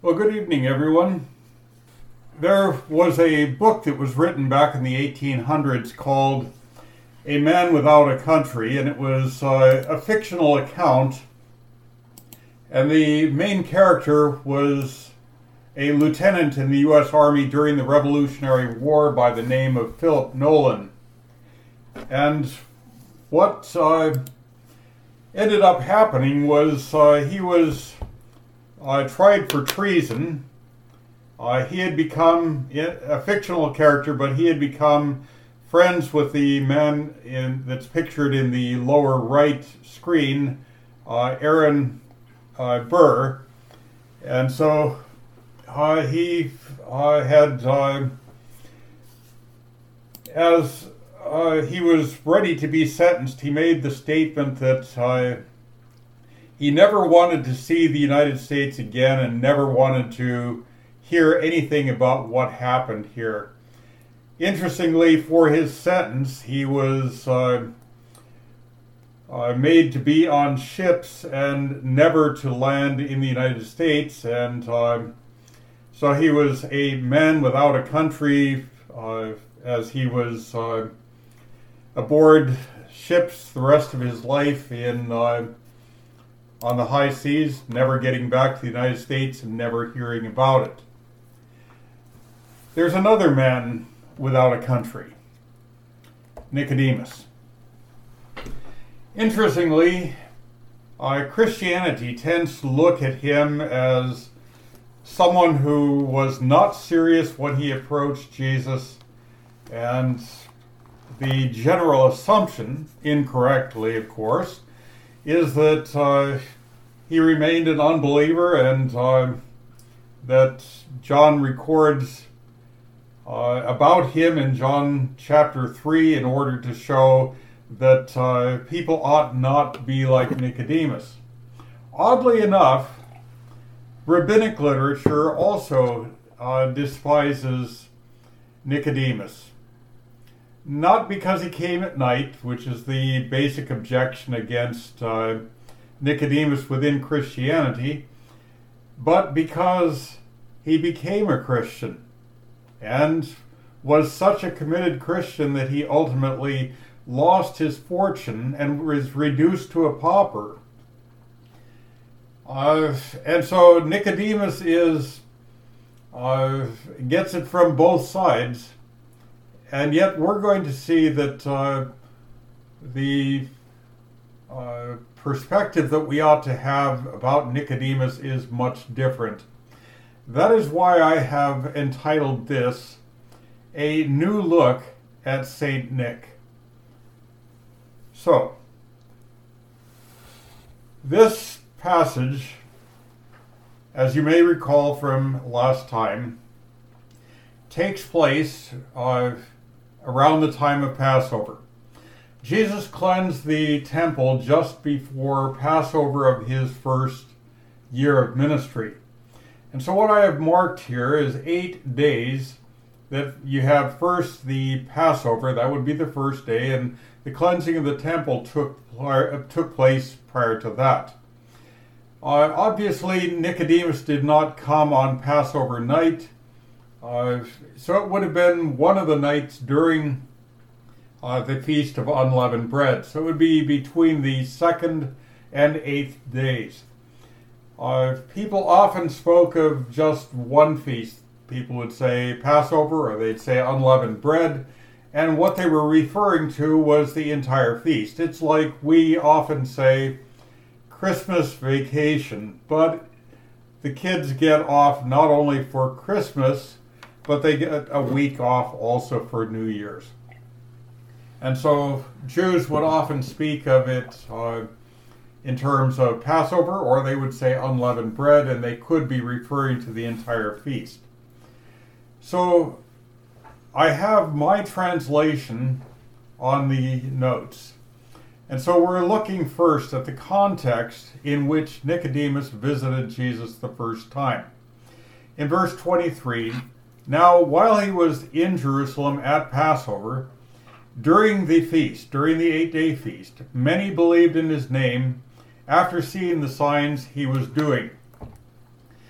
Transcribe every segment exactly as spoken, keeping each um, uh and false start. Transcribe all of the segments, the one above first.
Well, good evening, everyone. There was a book that was written back in the eighteen hundreds called A Man Without a Country, and it was uh, a fictional account, and the main character was a lieutenant in the U S Army during the Revolutionary War by the name of Philip Nolan. And what uh, ended up happening was uh, he was uh, tried for treason. Uh, he had become a fictional character, but he had become friends with the man in, that's pictured in the lower right screen, uh, Aaron uh, Burr. And so uh, he uh, had, uh, as uh, he was ready to be sentenced, he made the statement that uh, he never wanted to see the United States again and never wanted to hear anything about what happened here. Interestingly, for his sentence, he was uh, uh, made to be on ships and never to land in the United States, and uh, so he was a man without a country, uh, as he was uh, aboard ships the rest of his life in uh, on the high seas, never getting back to the United States and never hearing about it. There's another man without a country, Nicodemus. Interestingly, uh, Christianity tends to look at him as someone who was not serious when he approached Jesus, and the general assumption, incorrectly of course, is that uh, he remained an unbeliever, and uh, that John records uh, about him in John chapter three in order to show that uh, people ought not be like Nicodemus. Oddly enough, rabbinic literature also uh, despises Nicodemus. Not because he came at night, which is the basic objection against uh, Nicodemus within Christianity, but because he became a Christian and was such a committed Christian that he ultimately lost his fortune and was reduced to a pauper. Uh, and so Nicodemus is uh, gets it from both sides. And yet we're going to see that uh, the uh, perspective that we ought to have about Nicodemus is much different. That is why I have entitled this, A New Look at Saint Nick. So, this passage, as you may recall from last time, takes place uh, around the time of Passover. Jesus cleansed the temple just before Passover of his first year of ministry. And so what I have marked here is eight days that you have. First the Passover, that would be the first day, and the cleansing of the temple took, uh, took place prior to that. Uh, obviously, Nicodemus did not come on Passover night. Uh, so it would have been one of the nights during uh, the Feast of Unleavened Bread. So it would be between the second and eighth days. Uh, people often spoke of just one feast. People would say Passover, or they'd say Unleavened Bread, and what they were referring to was the entire feast. It's like we often say Christmas vacation, but the kids get off not only for Christmas, but they get a week off also for New Year's. And so Jews would often speak of it uh, in terms of Passover, or they would say unleavened bread, and they could be referring to the entire feast. So I have my translation on the notes. And so we're looking first at the context in which Nicodemus visited Jesus the first time. In verse twenty-three, now while he was in Jerusalem at Passover, during the feast, during the eight-day feast, many believed in his name after seeing the signs he was doing.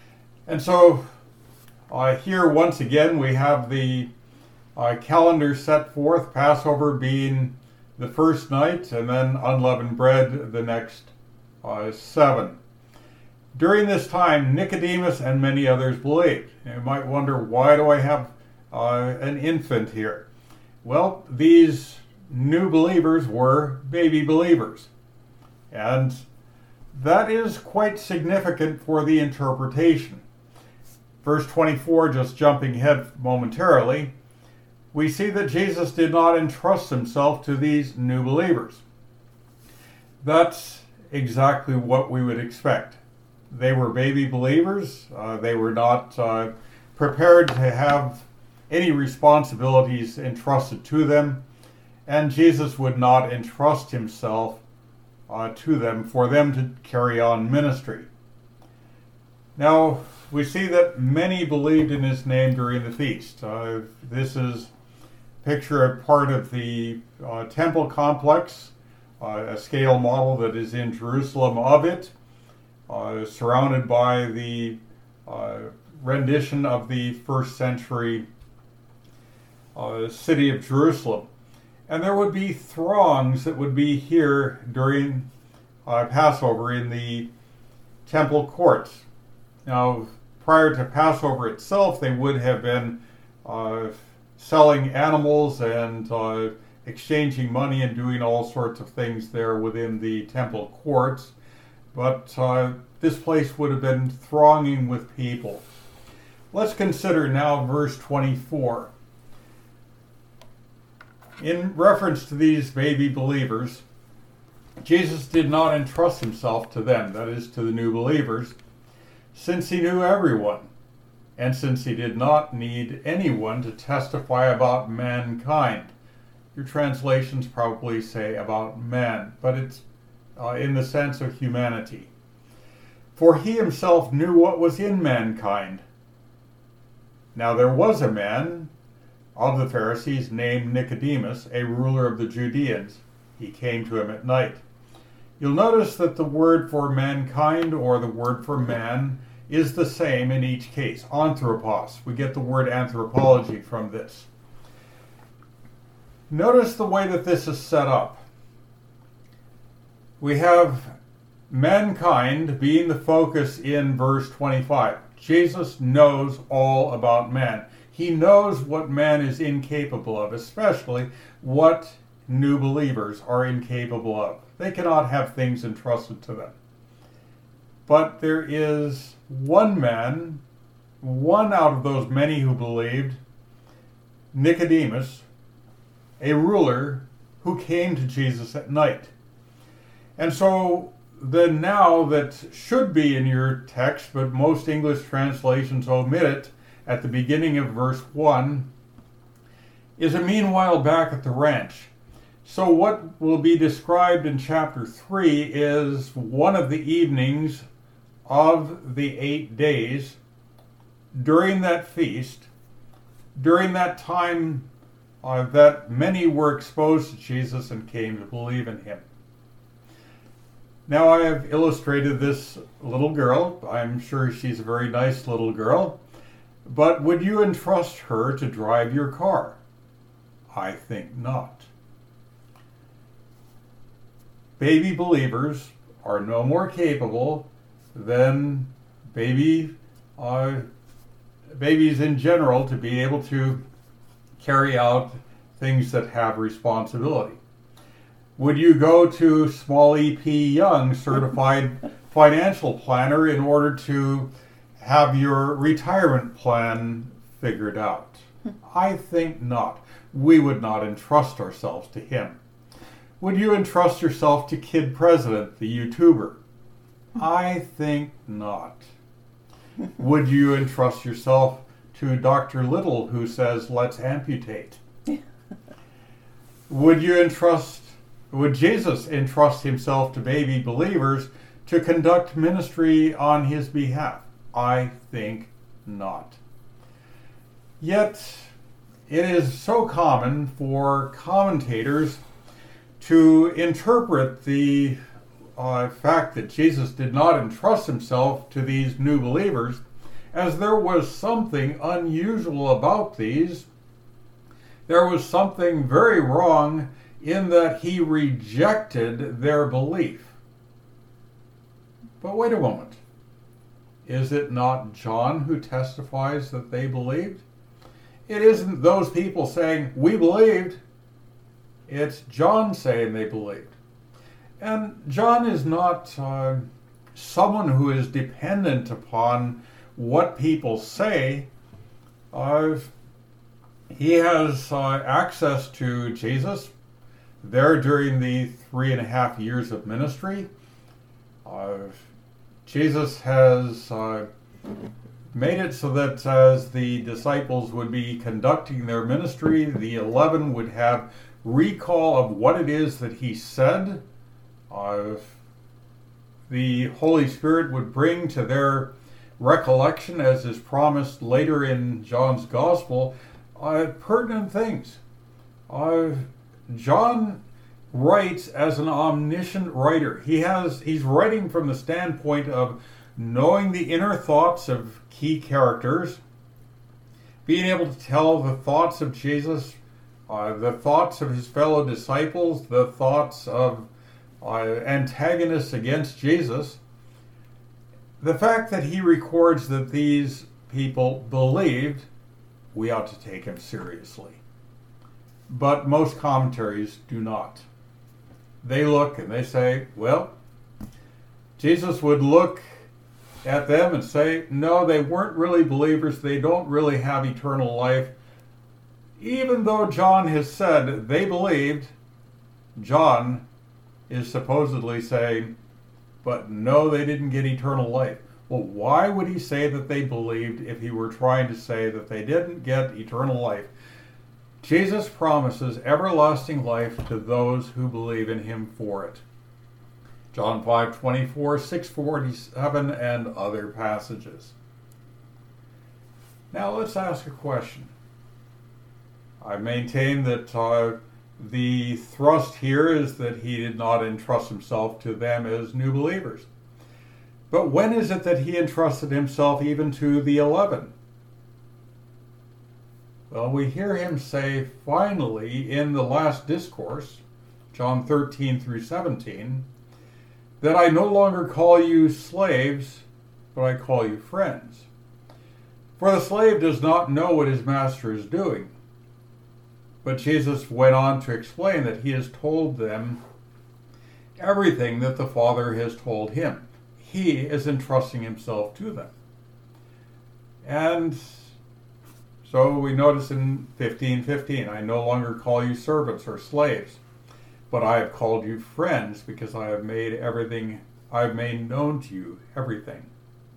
And so uh, here once again we have the uh, calendar set forth, Passover being the first night and then unleavened bread the next uh, seven. During this time, Nicodemus and many others believed. You might wonder, why do I have uh, an infant here? Well, these new believers were baby believers. And that is quite significant for the interpretation. Verse twenty-four, just jumping ahead momentarily, we see that Jesus did not entrust himself to these new believers. That's exactly what we would expect. They were baby believers. Uh, they were not uh, prepared to have any responsibilities entrusted to them, and Jesus would not entrust himself uh, to them for them to carry on ministry. Now, we see that many believed in his name during the feast. Uh, this is a picture of part of the uh, temple complex, uh, a scale model that is in Jerusalem of it, uh, surrounded by the uh, rendition of the first century uh, city of Jerusalem. And there would be throngs that would be here during uh, Passover in the temple courts. Now, prior to Passover itself, they would have been uh, selling animals and uh, exchanging money and doing all sorts of things there within the temple courts. But uh, this place would have been thronging with people. Let's consider now verse twenty-four. In reference to these baby believers, Jesus did not entrust himself to them, that is, to the new believers, since he knew everyone, and since he did not need anyone to testify about mankind. Your translations probably say about man, but it's uh, in the sense of humanity. For he himself knew what was in mankind. Now there was a man of the Pharisees named Nicodemus, a ruler of the Judeans. He came to him at night. You'll notice that the word for mankind or the word for man is the same in each case, anthropos. We get the word anthropology from this. Notice the way that this is set up. We have mankind being the focus in verse twenty-five. Jesus knows all about man. He knows what man is incapable of, especially what new believers are incapable of. They cannot have things entrusted to them. But there is one man, one out of those many who believed, Nicodemus, a ruler who came to Jesus at night. And so the now that should be in your text, but most English translations omit it at the beginning of verse one, is a meanwhile back at the ranch. So what will be described in chapter three is one of the evenings of the eight days during that feast, during that time uh, that many were exposed to Jesus and came to believe in him. Now I have illustrated this little girl. I'm sure she's a very nice little girl. But would you entrust her to drive your car? I think not. Baby believers are no more capable than baby uh, babies in general to be able to carry out things that have responsibility. Would you go to Small E P Young, certified financial planner, in order to have your retirement plan figured out? I think not. We would not entrust ourselves to him. Would you entrust yourself to Kid President, the YouTuber? I think not. Would you entrust yourself to Doctor Little, who says, let's amputate? Would you entrust, would Jesus entrust himself to baby believers to conduct ministry on his behalf? I think not. Yet, it is so common for commentators to interpret the uh, fact that Jesus did not entrust himself to these new believers as there was something unusual about these. There was something very wrong in that he rejected their belief. But wait a moment. Is it not John who testifies that they believed? It isn't those people saying, we believed. It's John saying they believed. And John is not uh, someone who is dependent upon what people say. Uh, he has uh, access to Jesus there during the three and a half years of ministry. Uh, Jesus has uh, made it so that as the disciples would be conducting their ministry, the eleven would have recall of what it is that he said. Uh, the Holy Spirit would bring to their recollection, as is promised later in John's Gospel, uh, pertinent things. Uh, John writes as an omniscient writer. He has he's writing from the standpoint of knowing the inner thoughts of key characters, being able to tell the thoughts of Jesus, uh, the thoughts of his fellow disciples, the thoughts of uh, antagonists against Jesus. The fact that he records that these people believed, we ought to take him seriously. But most commentaries do not. They look and they say, well, Jesus would look at them and say, no, they weren't really believers. They don't really have eternal life. Even though John has said they believed, John is supposedly saying, but no, they didn't get eternal life. Well, why would he say that they believed if he were trying to say that they didn't get eternal life? Jesus promises everlasting life to those who believe in him for it. John five twenty-four, six forty-seven, and other passages. Now let's ask a question. I maintain that uh, the thrust here is that he did not entrust himself to them as new believers. But when is it that he entrusted himself even to the eleven? Well, we hear him say finally in the last discourse, John thirteen through seventeen, that I no longer call you slaves, but I call you friends. For the slave does not know what his master is doing. But Jesus went on to explain that he has told them everything that the Father has told him. He is entrusting himself to them. And so we notice in fifteen fifteen, I no longer call you servants or slaves, but I have called you friends because I have made everything, I have made known to you everything.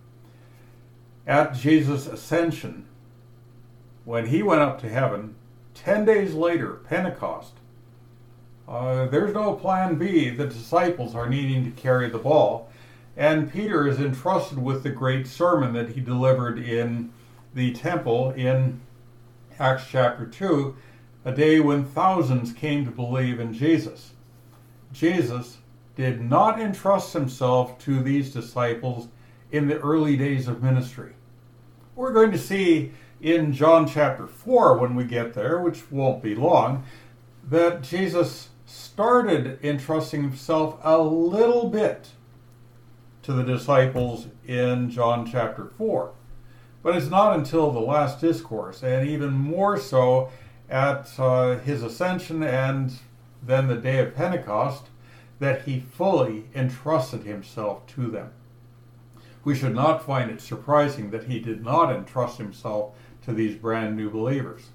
At Jesus' ascension, when he went up to heaven, ten days later, Pentecost, uh, there's no plan B. The disciples are needing to carry the ball, and Peter is entrusted with the great sermon that he delivered in the temple in Acts chapter two, a day when thousands came to believe in Jesus. Jesus did not entrust himself to these disciples in the early days of ministry. We're going to see in John chapter four, when we get there, which won't be long, that Jesus started entrusting himself a little bit to the disciples in John chapter four. But it's not until the last discourse, and even more so at uh, his ascension and then the day of Pentecost, that he fully entrusted himself to them. We should not find it surprising that he did not entrust himself to these brand new believers.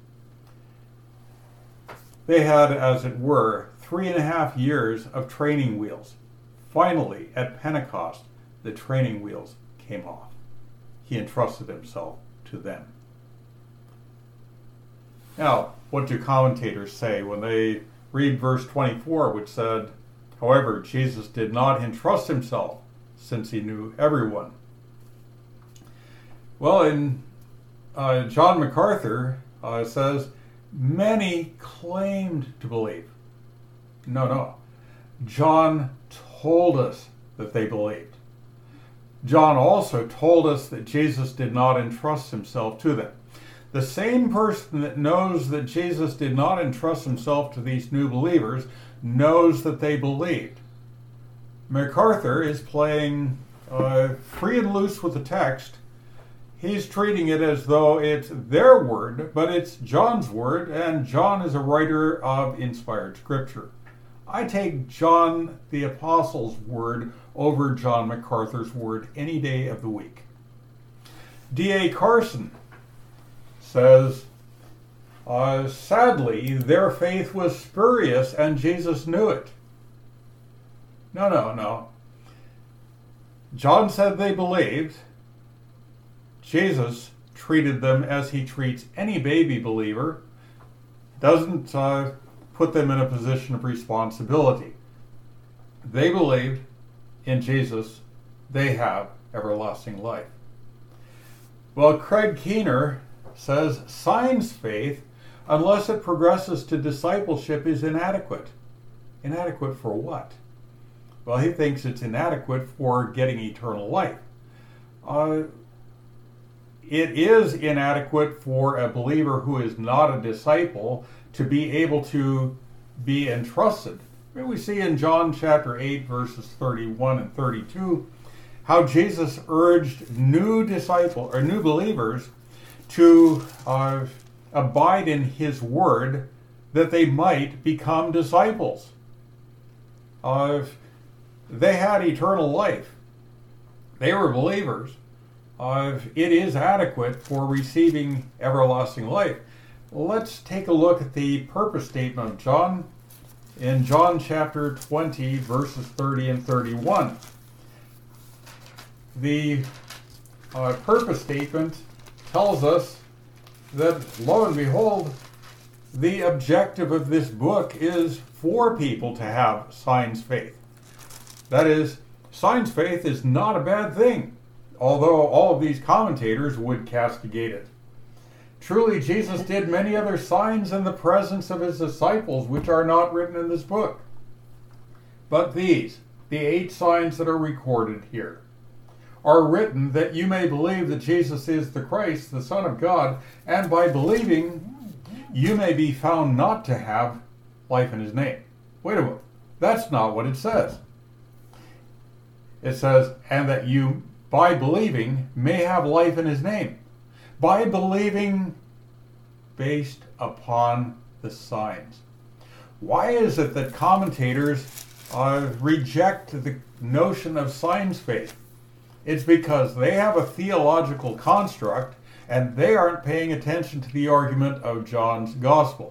They had, as it were, three and a half years of training wheels. Finally, at Pentecost, the training wheels came off. He entrusted himself to them. Now, what do commentators say when they read verse twenty-four, which said, however, Jesus did not entrust himself, since he knew everyone? Well, in uh, John MacArthur uh, says, many claimed to believe. No, no. John told us that they believed. John also told us that Jesus did not entrust himself to them. The same person that knows that Jesus did not entrust himself to these new believers knows that they believed. MacArthur is playing uh, free and loose with the text. He's treating it as though it's their word, but it's John's word, and John is a writer of inspired scripture. I take John the Apostle's word over John MacArthur's word any day of the week. D A Carson says, uh, sadly, their faith was spurious and Jesus knew it. No, no, no. John said they believed. Jesus treated them as he treats any baby believer, doesn't uh, put them in a position of responsibility. They believed in Jesus, they have everlasting life. Well, Craig Keener says signs faith, unless it progresses to discipleship, is inadequate. Inadequate for what? Well, he thinks it's inadequate for getting eternal life. Uh, It is inadequate for a believer who is not a disciple to be able to be entrusted. We see in John chapter eight, verses thirty-one and thirty-two, how Jesus urged new disciples or new believers to uh, abide in his word that they might become disciples. Uh, they had eternal life. They were believers. Uh, it is adequate for receiving everlasting life. Let's take a look at the purpose statement of John in John chapter twenty, verses thirty and thirty-one. The uh, purpose statement tells us that, lo and behold, the objective of this book is for people to have signs faith. That is, signs faith is not a bad thing, although all of these commentators would castigate it. Truly, Jesus did many other signs in the presence of his disciples, which are not written in this book. But these, the eight signs that are recorded here, are written that you may believe that Jesus is the Christ, the Son of God, and by believing, you may be found not to have life in his name. Wait a minute. That's not what it says. It says, and that you, by believing, may have life in his name. By believing based upon the signs. Why is it that commentators uh, reject the notion of signs faith? It's because they have a theological construct and they aren't paying attention to the argument of John's gospel.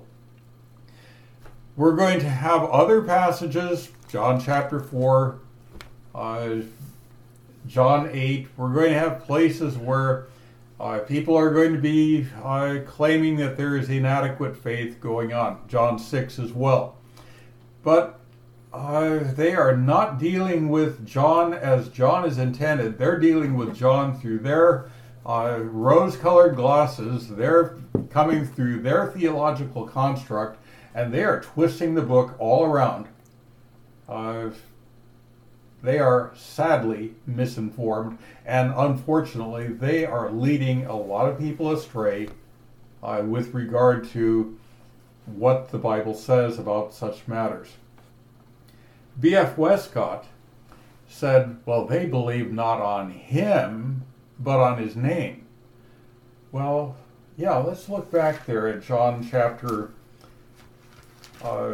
We're going to have other passages, John chapter four, uh, John eight. We're going to have places where uh, people are going to be uh, claiming that there is inadequate faith going on. John six as well. But uh, they are not dealing with John as John is intended. They're dealing with John through their uh, rose-colored glasses. They're coming through their theological construct, and they are twisting the book all around. Uh, They are sadly misinformed, and unfortunately, they are leading a lot of people astray uh, with regard to what the Bible says about such matters. B F Westcott said, well, they believe not on him, but on his name. Well, yeah, let's look back there at John chapter uh,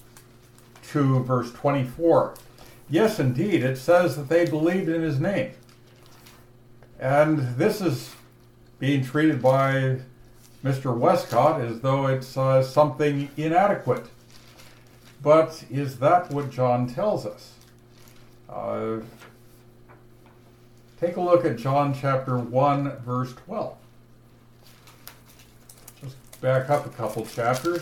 two, verse twenty-four. Yes, indeed, it says that they believed in his name. And this is being treated by Mister Westcott as though it's uh, something inadequate. But is that what John tells us? Uh, take a look at John chapter one, verse twelve. Just back up a couple chapters.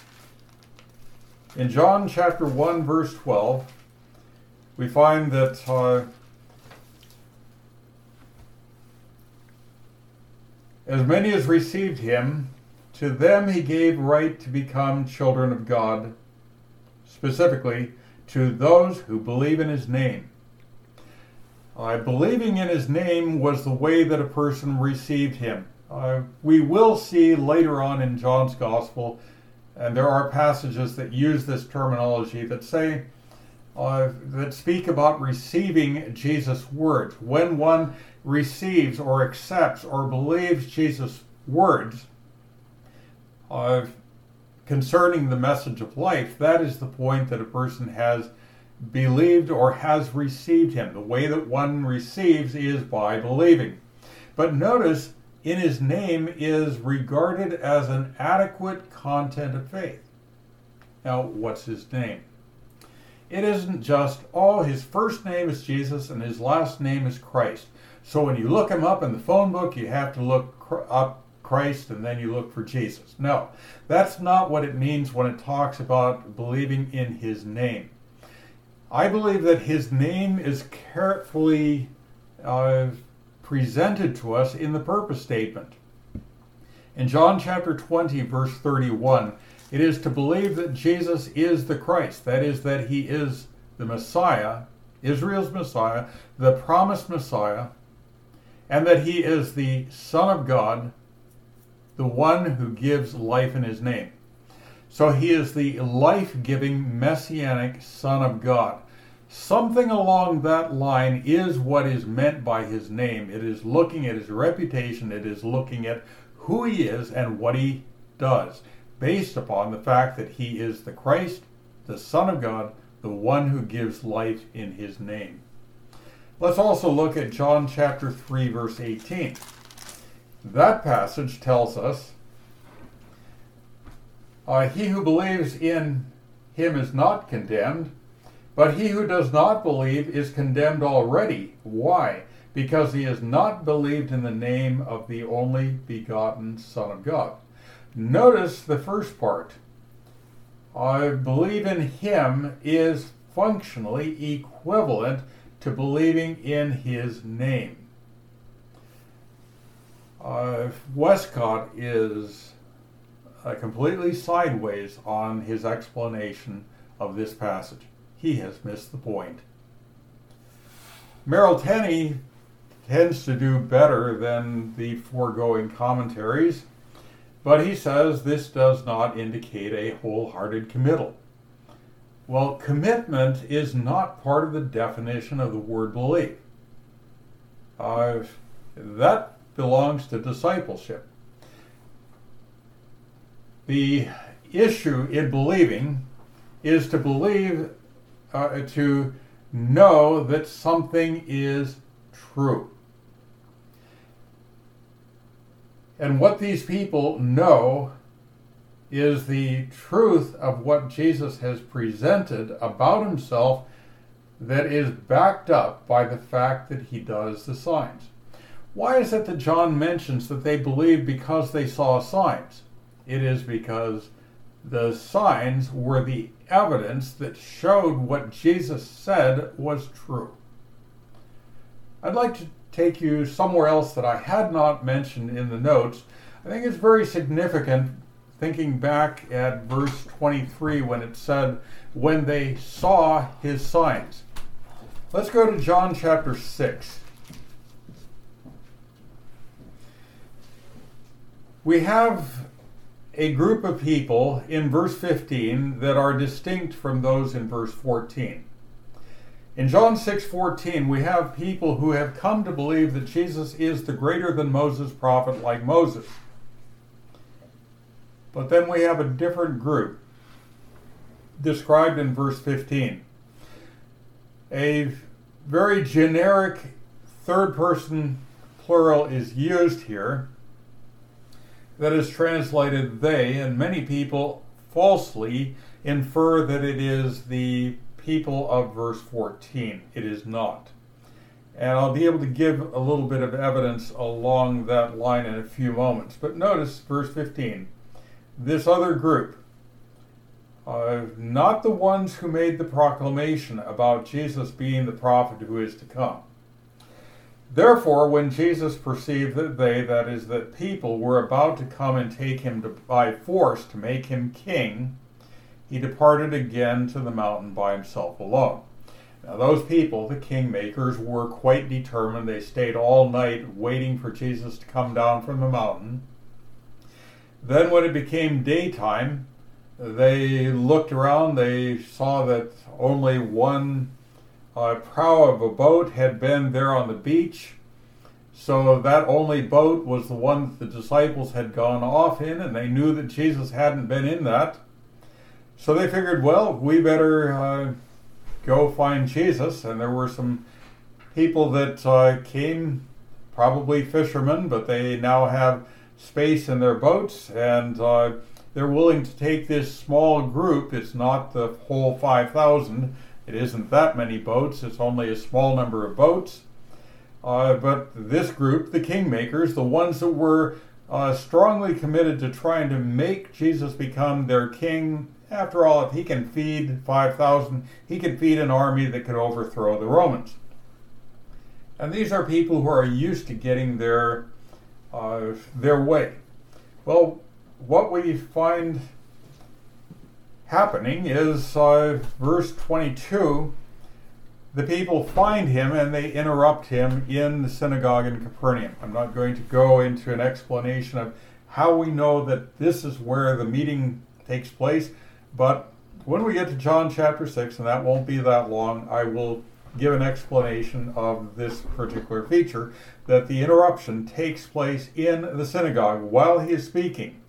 In John chapter one, verse twelve, we find that uh, as many as received him, to them he gave right to become children of God, specifically to those who believe in his name. Uh, believing in his name was the way that a person received him. Uh, we will see later on in John's Gospel, and there are passages that use this terminology that say, uh, that speak about receiving Jesus' words. When one receives or accepts or believes Jesus' words uh, concerning the message of life, that is the point that a person has believed or has received him. The way that one receives is by believing. But notice, in his name is regarded as an adequate content of faith. Now, what's his name? It isn't just, oh, his first name is Jesus and his last name is Christ. So when you look him up in the phone book, you have to look up Christ and then you look for Jesus. No, that's not what it means when it talks about believing in his name. I believe that his name is carefully uh, presented to us in the purpose statement. In John chapter twenty, verse thirty-one, it is to believe that Jesus is the Christ, that is, that he is the Messiah, Israel's Messiah, the promised Messiah, and that he is the Son of God, the one who gives life in his name. So he is the life-giving Messianic Son of God. Something along that line is what is meant by his name. It is looking at his reputation. It is looking at who he is and what he does, based upon the fact that he is the Christ, the Son of God, the one who gives life in his name. Let's also look at John chapter three, verse eighteen. That passage tells us, Uh, he who believes in him is not condemned, but he who does not believe is condemned already. Why? Because he has not believed in the name of the only begotten Son of God. Notice the first part. I believe in him is functionally equivalent to believing in his name. Uh, Westcott is Uh, completely sideways on his explanation of this passage. He has missed the point. Merrill Tenney tends to do better than the foregoing commentaries, but he says this does not indicate a wholehearted committal. Well, commitment is not part of the definition of the word believe. Uh, that belongs to discipleship. The issue in believing is to believe, uh, to know that something is true. And what these people know is the truth of what Jesus has presented about himself that is backed up by the fact that he does the signs. Why is it that John mentions that they believed because they saw signs? It is because the signs were the evidence that showed what Jesus said was true. I'd like to take you somewhere else that I had not mentioned in the notes. I think it's very significant thinking back at verse twenty-three when it said, when they saw his signs. Let's go to John chapter six. We have a group of people in verse fifteen that are distinct from those in verse fourteen. In John six fourteen, we have people who have come to believe that Jesus is the greater than Moses prophet like Moses. But then we have a different group described in verse fifteen. A very generic third person plural is used here that is translated they, and many people falsely infer that it is the people of verse fourteen. It is not. And I'll be able to give a little bit of evidence along that line in a few moments. But notice verse fifteen. This other group, uh, not the ones who made the proclamation about Jesus being the prophet who is to come. Therefore, when Jesus perceived that they, that is, that people, were about to come and take him to, by force to make him king, he departed again to the mountain by himself alone. Now those people, the kingmakers, were quite determined. They stayed all night waiting for Jesus to come down from the mountain. Then when it became daytime, they looked around. They saw that only one uh, prow of a boat had been there on the beach. So that only boat was the one that the disciples had gone off in, and they knew that Jesus hadn't been in that. So they figured, well, we better uh, go find Jesus. And there were some people that uh, came, probably fishermen, but they now have space in their boats, and uh, they're willing to take this small group. It's not the whole five thousand. It isn't that many boats. It's only a small number of boats. Uh, but this group, the kingmakers, the ones that were uh, strongly committed to trying to make Jesus become their king. After all, if he can feed five thousand, he can feed an army that could overthrow the Romans. And these are people who are used to getting their uh, their way. Well, what we find happening is uh, verse twenty-two. The people find him and they interrupt him in the synagogue in Capernaum. I'm not going to go into an explanation of how we know that this is where the meeting takes place, but when we get to John chapter six, and that won't be that long, I will give an explanation of this particular feature, that the interruption takes place in the synagogue while he is speaking.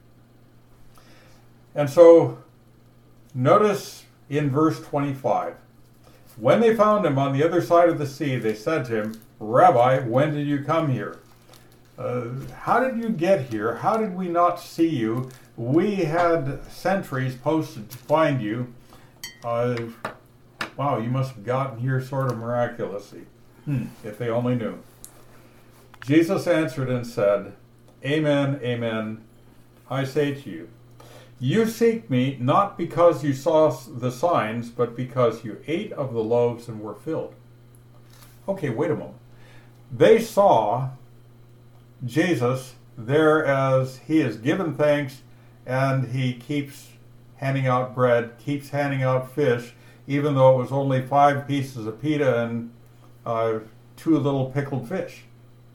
And so, notice in verse twenty-five, when they found him on the other side of the sea, they said to him, Rabbi, when did you come here? Uh, how did you get here? How did we not see you? We had sentries posted to find you. Uh, wow, you must have gotten here sort of miraculously. Hmm, if they only knew. Jesus answered and said, Amen, amen, I say to you, you seek me not because you saw the signs, but because you ate of the loaves and were filled. Okay, wait a moment. They saw Jesus there as he is given thanks, and he keeps handing out bread, keeps handing out fish, even though it was only five pieces of pita and uh, two little pickled fish.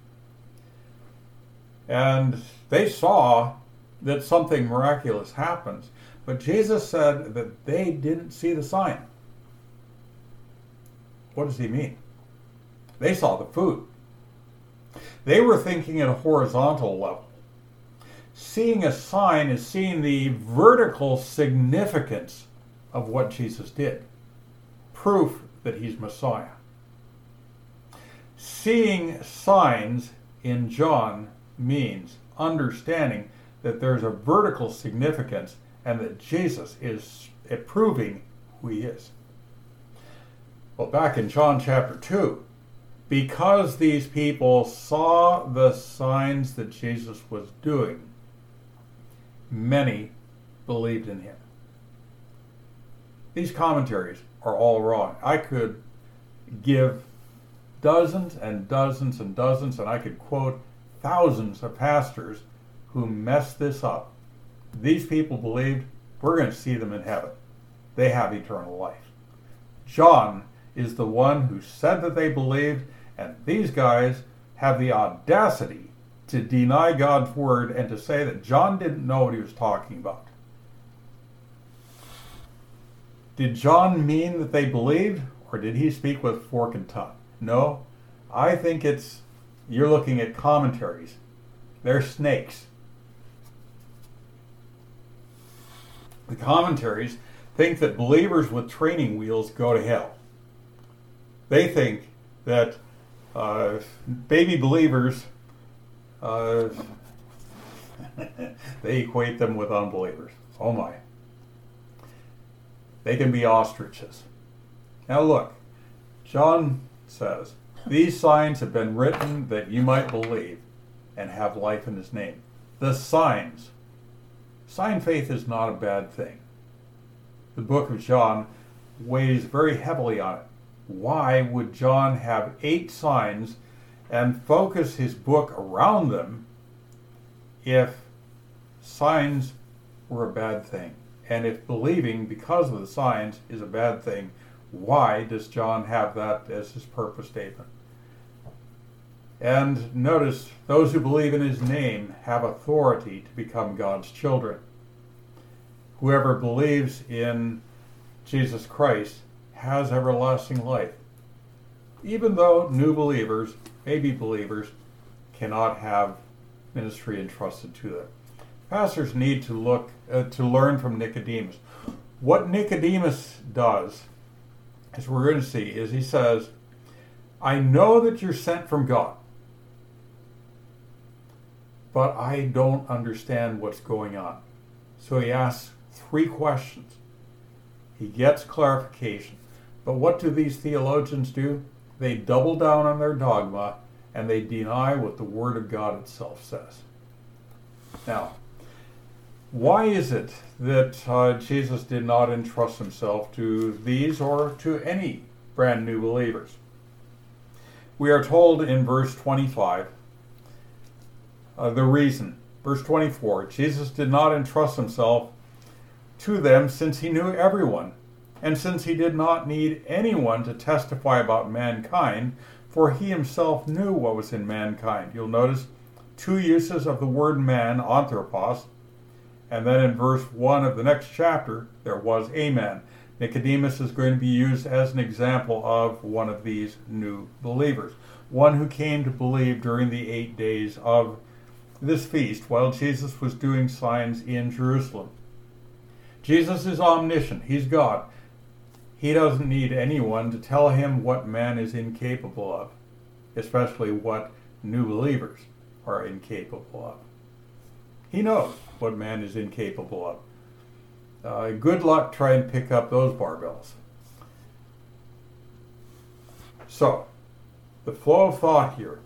And they saw that something miraculous happens. But Jesus said that they didn't see the sign. What does he mean? They saw the food. They were thinking at a horizontal level. Seeing a sign is seeing the vertical significance of what Jesus did. Proof that he's Messiah. Seeing signs in John means understanding that there's a vertical significance and that Jesus is proving who he is. Well, back in John chapter two, because these people saw the signs that Jesus was doing, many believed in him. These commentaries are all wrong. I could give dozens and dozens and dozens, and I could quote thousands of pastors who messed this up. These people believed we're going to see them in heaven. They have eternal life. John is the one who said that they believed, and these guys have the audacity to deny God's word and to say that John didn't know what he was talking about. Did John mean that they believed, or did he speak with fork and tongue? No, I think it's, you're looking at commentaries. They're snakes. The commentaries think that believers with training wheels go to hell. They think that uh, baby believers, uh, they equate them with unbelievers. Oh my. They can be ostriches. Now look, John says, these signs have been written that you might believe and have life in his name. The signs. Sign faith is not a bad thing. The book of John weighs very heavily on it. Why would John have eight signs and focus his book around them if signs were a bad thing? And if believing because of the signs is a bad thing, Why does John have that as his purpose statement? And notice, those who believe in his name have authority to become God's children. Whoever believes in Jesus Christ has everlasting life, even though new believers, baby believers, cannot have ministry entrusted to them. Pastors need to look uh, to learn from Nicodemus. What Nicodemus does, as we're going to see, is he says, I know that you're sent from God, but I don't understand what's going on. So he asks three questions. He gets clarification. But what do these theologians do? They double down on their dogma and they deny what the Word of God itself says. Now, why is it that uh, Jesus did not entrust himself to these or to any brand new believers? We are told in verse twenty-five uh, the reason. Verse twenty-four, Jesus did not entrust himself to them since he knew everyone, and since he did not need anyone to testify about mankind, for he himself knew what was in mankind. You'll notice two uses of the word man, anthropos, and then in verse one of the next chapter, there was a man. Nicodemus is going to be used as an example of one of these new believers, one who came to believe during the eight days of this feast while Jesus was doing signs in Jerusalem. Jesus is omniscient. He's God. He doesn't need anyone to tell him what man is incapable of, especially what new believers are incapable of. He knows what man is incapable of. Uh, good luck trying to pick up those barbells. So, the flow of thought here.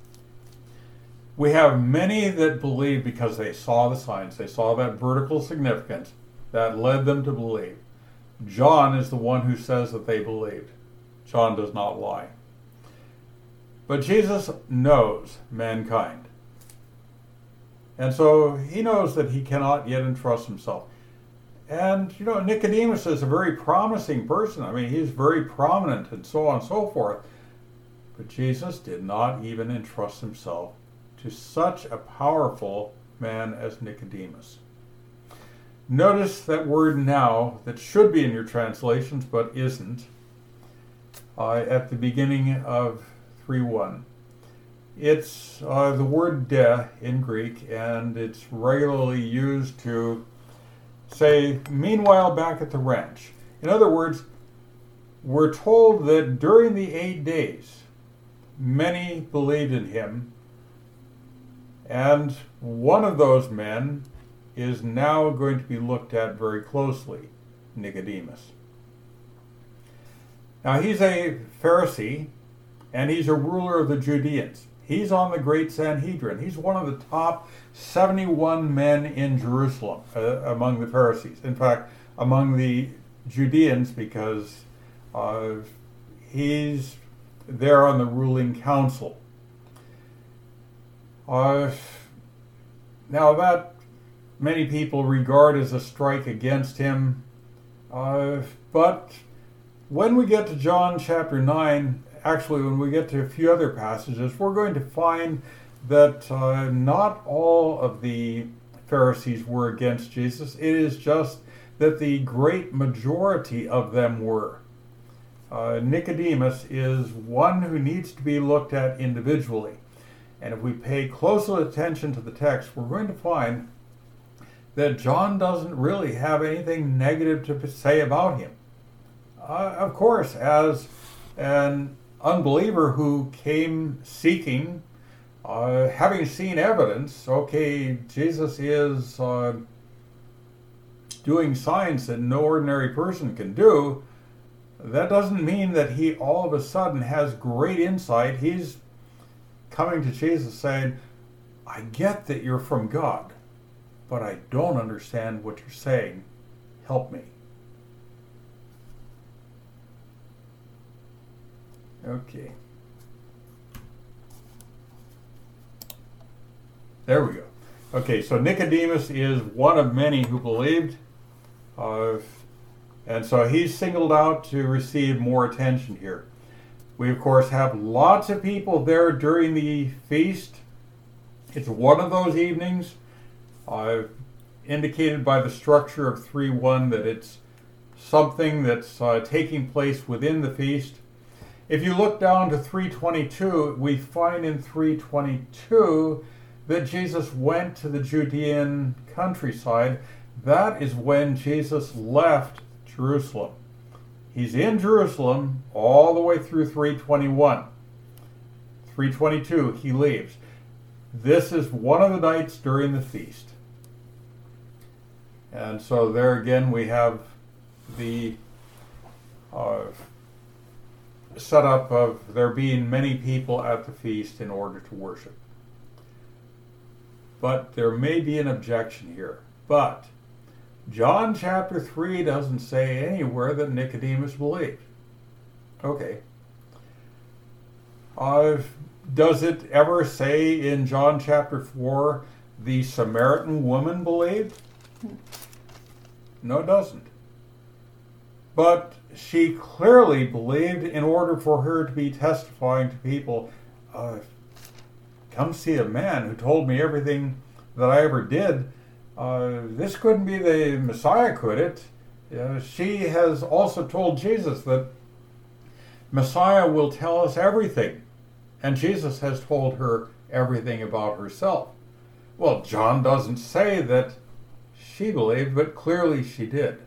We have many that believe because they saw the signs, they saw that vertical significance that led them to believe. John is the one who says that they believed. John does not lie. But Jesus knows mankind. And so he knows that he cannot yet entrust himself. And, you know, Nicodemus is a very promising person. I mean, he's very prominent and so on and so forth. But Jesus did not even entrust himself to such a powerful man as Nicodemus. Notice that word now that should be in your translations but isn't uh, at the beginning of three one. It's uh, the word de in Greek, and it's regularly used to say, meanwhile back at the ranch. In other words, we're told that during the eight days, many believed in him, and one of those men is now going to be looked at very closely, Nicodemus. Now, he's a Pharisee, and he's a ruler of the Judeans. He's on the Great Sanhedrin. He's one of the top seventy-one men in Jerusalem uh, among the Pharisees. In fact, among the Judeans, because uh, he's there on the ruling council. Uh, now, that many people regard as a strike against him. Uh, but when we get to John chapter nine, actually when we get to a few other passages, we're going to find that uh, not all of the Pharisees were against Jesus. It is just that the great majority of them were. Uh, Nicodemus is one who needs to be looked at individually. And if we pay close attention to the text, we're going to find that John doesn't really have anything negative to say about him. Uh, of course, as an unbeliever who came seeking, uh, having seen evidence, okay, Jesus is uh, doing signs that no ordinary person can do, that doesn't mean that he all of a sudden has great insight. He's coming to Jesus saying, I get that you're from God, but I don't understand what you're saying. Help me. Okay. There we go. Okay, so Nicodemus is one of many who believed. Uh, And so he's singled out to receive more attention here. We, of course, have lots of people there during the feast. It's one of those evenings, uh, indicated by the structure of three one, that it's something that's uh, taking place within the feast. If you look down to three twenty-two, we find in three twenty-two that Jesus went to the Judean countryside. That is when Jesus left Jerusalem. He's in Jerusalem all the way through three twenty-one. three twenty-two, he leaves. This is one of the nights during the feast. And so there again we have the uh, setup of there being many people at the feast in order to worship. But there may be an objection here. But John chapter three doesn't say anywhere that Nicodemus believed. Okay. Uh, does it ever say in John chapter four the Samaritan woman believed? No, it doesn't. But she clearly believed in order for her to be testifying to people, uh, come see a man who told me everything that I ever did. Uh, this couldn't be the Messiah, could it? Uh, she has also told Jesus that Messiah will tell us everything. And Jesus has told her everything about herself. Well, John doesn't say that she believed, but clearly she did.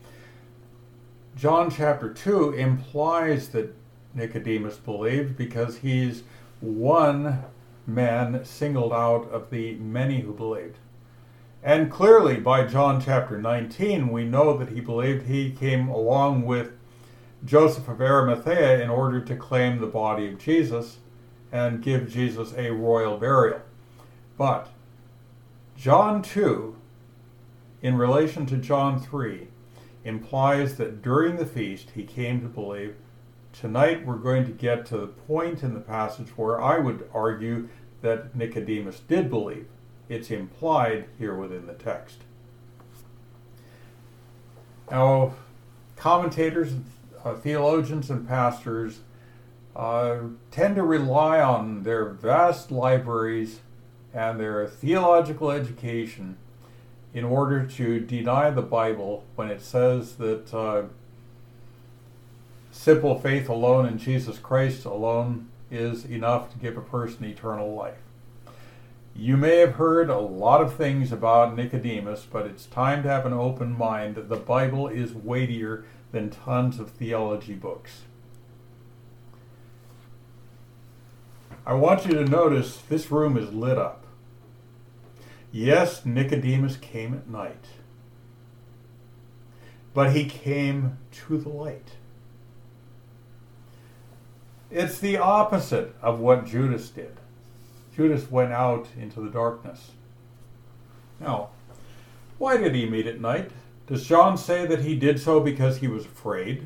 John chapter two implies that Nicodemus believed because he's one man singled out of the many who believed. And clearly by John chapter nineteen, we know that he believed. He came along with Joseph of Arimathea in order to claim the body of Jesus and give Jesus a royal burial. But John two, in relation to John three, implies that during the feast he came to believe. Tonight we're going to get to the point in the passage where I would argue that Nicodemus did believe. It's implied here within the text. Now, commentators, uh, theologians, and pastors uh, tend to rely on their vast libraries and their theological education in order to deny the Bible when it says that uh, simple faith alone in Jesus Christ alone is enough to give a person eternal life. You may have heard a lot of things about Nicodemus, but it's time to have an open mind that the Bible is weightier than tons of theology books. I want you to notice this room is lit up. Yes, Nicodemus came at night, but he came to the light. It's the opposite of what Judas did. Judas went out into the darkness. Now, why did he meet at night? Does John say that he did so because he was afraid?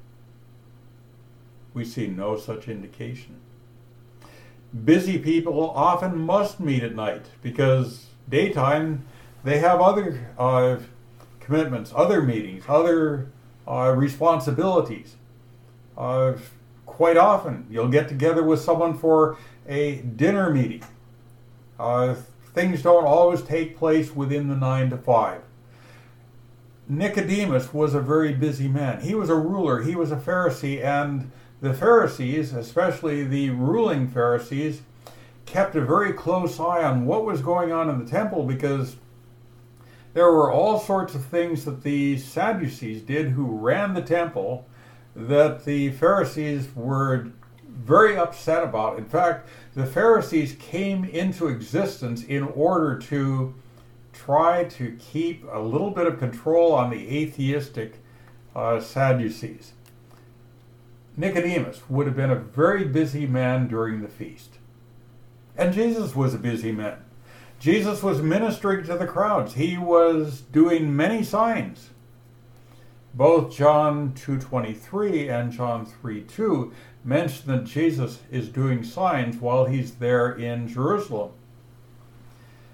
We see no such indication. Busy people often must meet at night because daytime they have other uh, commitments, other meetings, other uh, responsibilities. Uh, quite often you'll get together with someone for a dinner meeting. Uh, things don't always take place within the nine to five. Nicodemus was a very busy man. He was a ruler. He was a Pharisee, and the Pharisees, especially the ruling Pharisees, kept a very close eye on what was going on in the temple because there were all sorts of things that the Sadducees did, who ran the temple, that the Pharisees were very upset about. In fact, the Pharisees came into existence in order to try to keep a little bit of control on the atheistic uh, Sadducees. Nicodemus would have been a very busy man during the feast. And Jesus was a busy man. Jesus was ministering to the crowds. He was doing many signs. Both John two twenty-three and John three two mention that Jesus is doing signs while he's there in Jerusalem.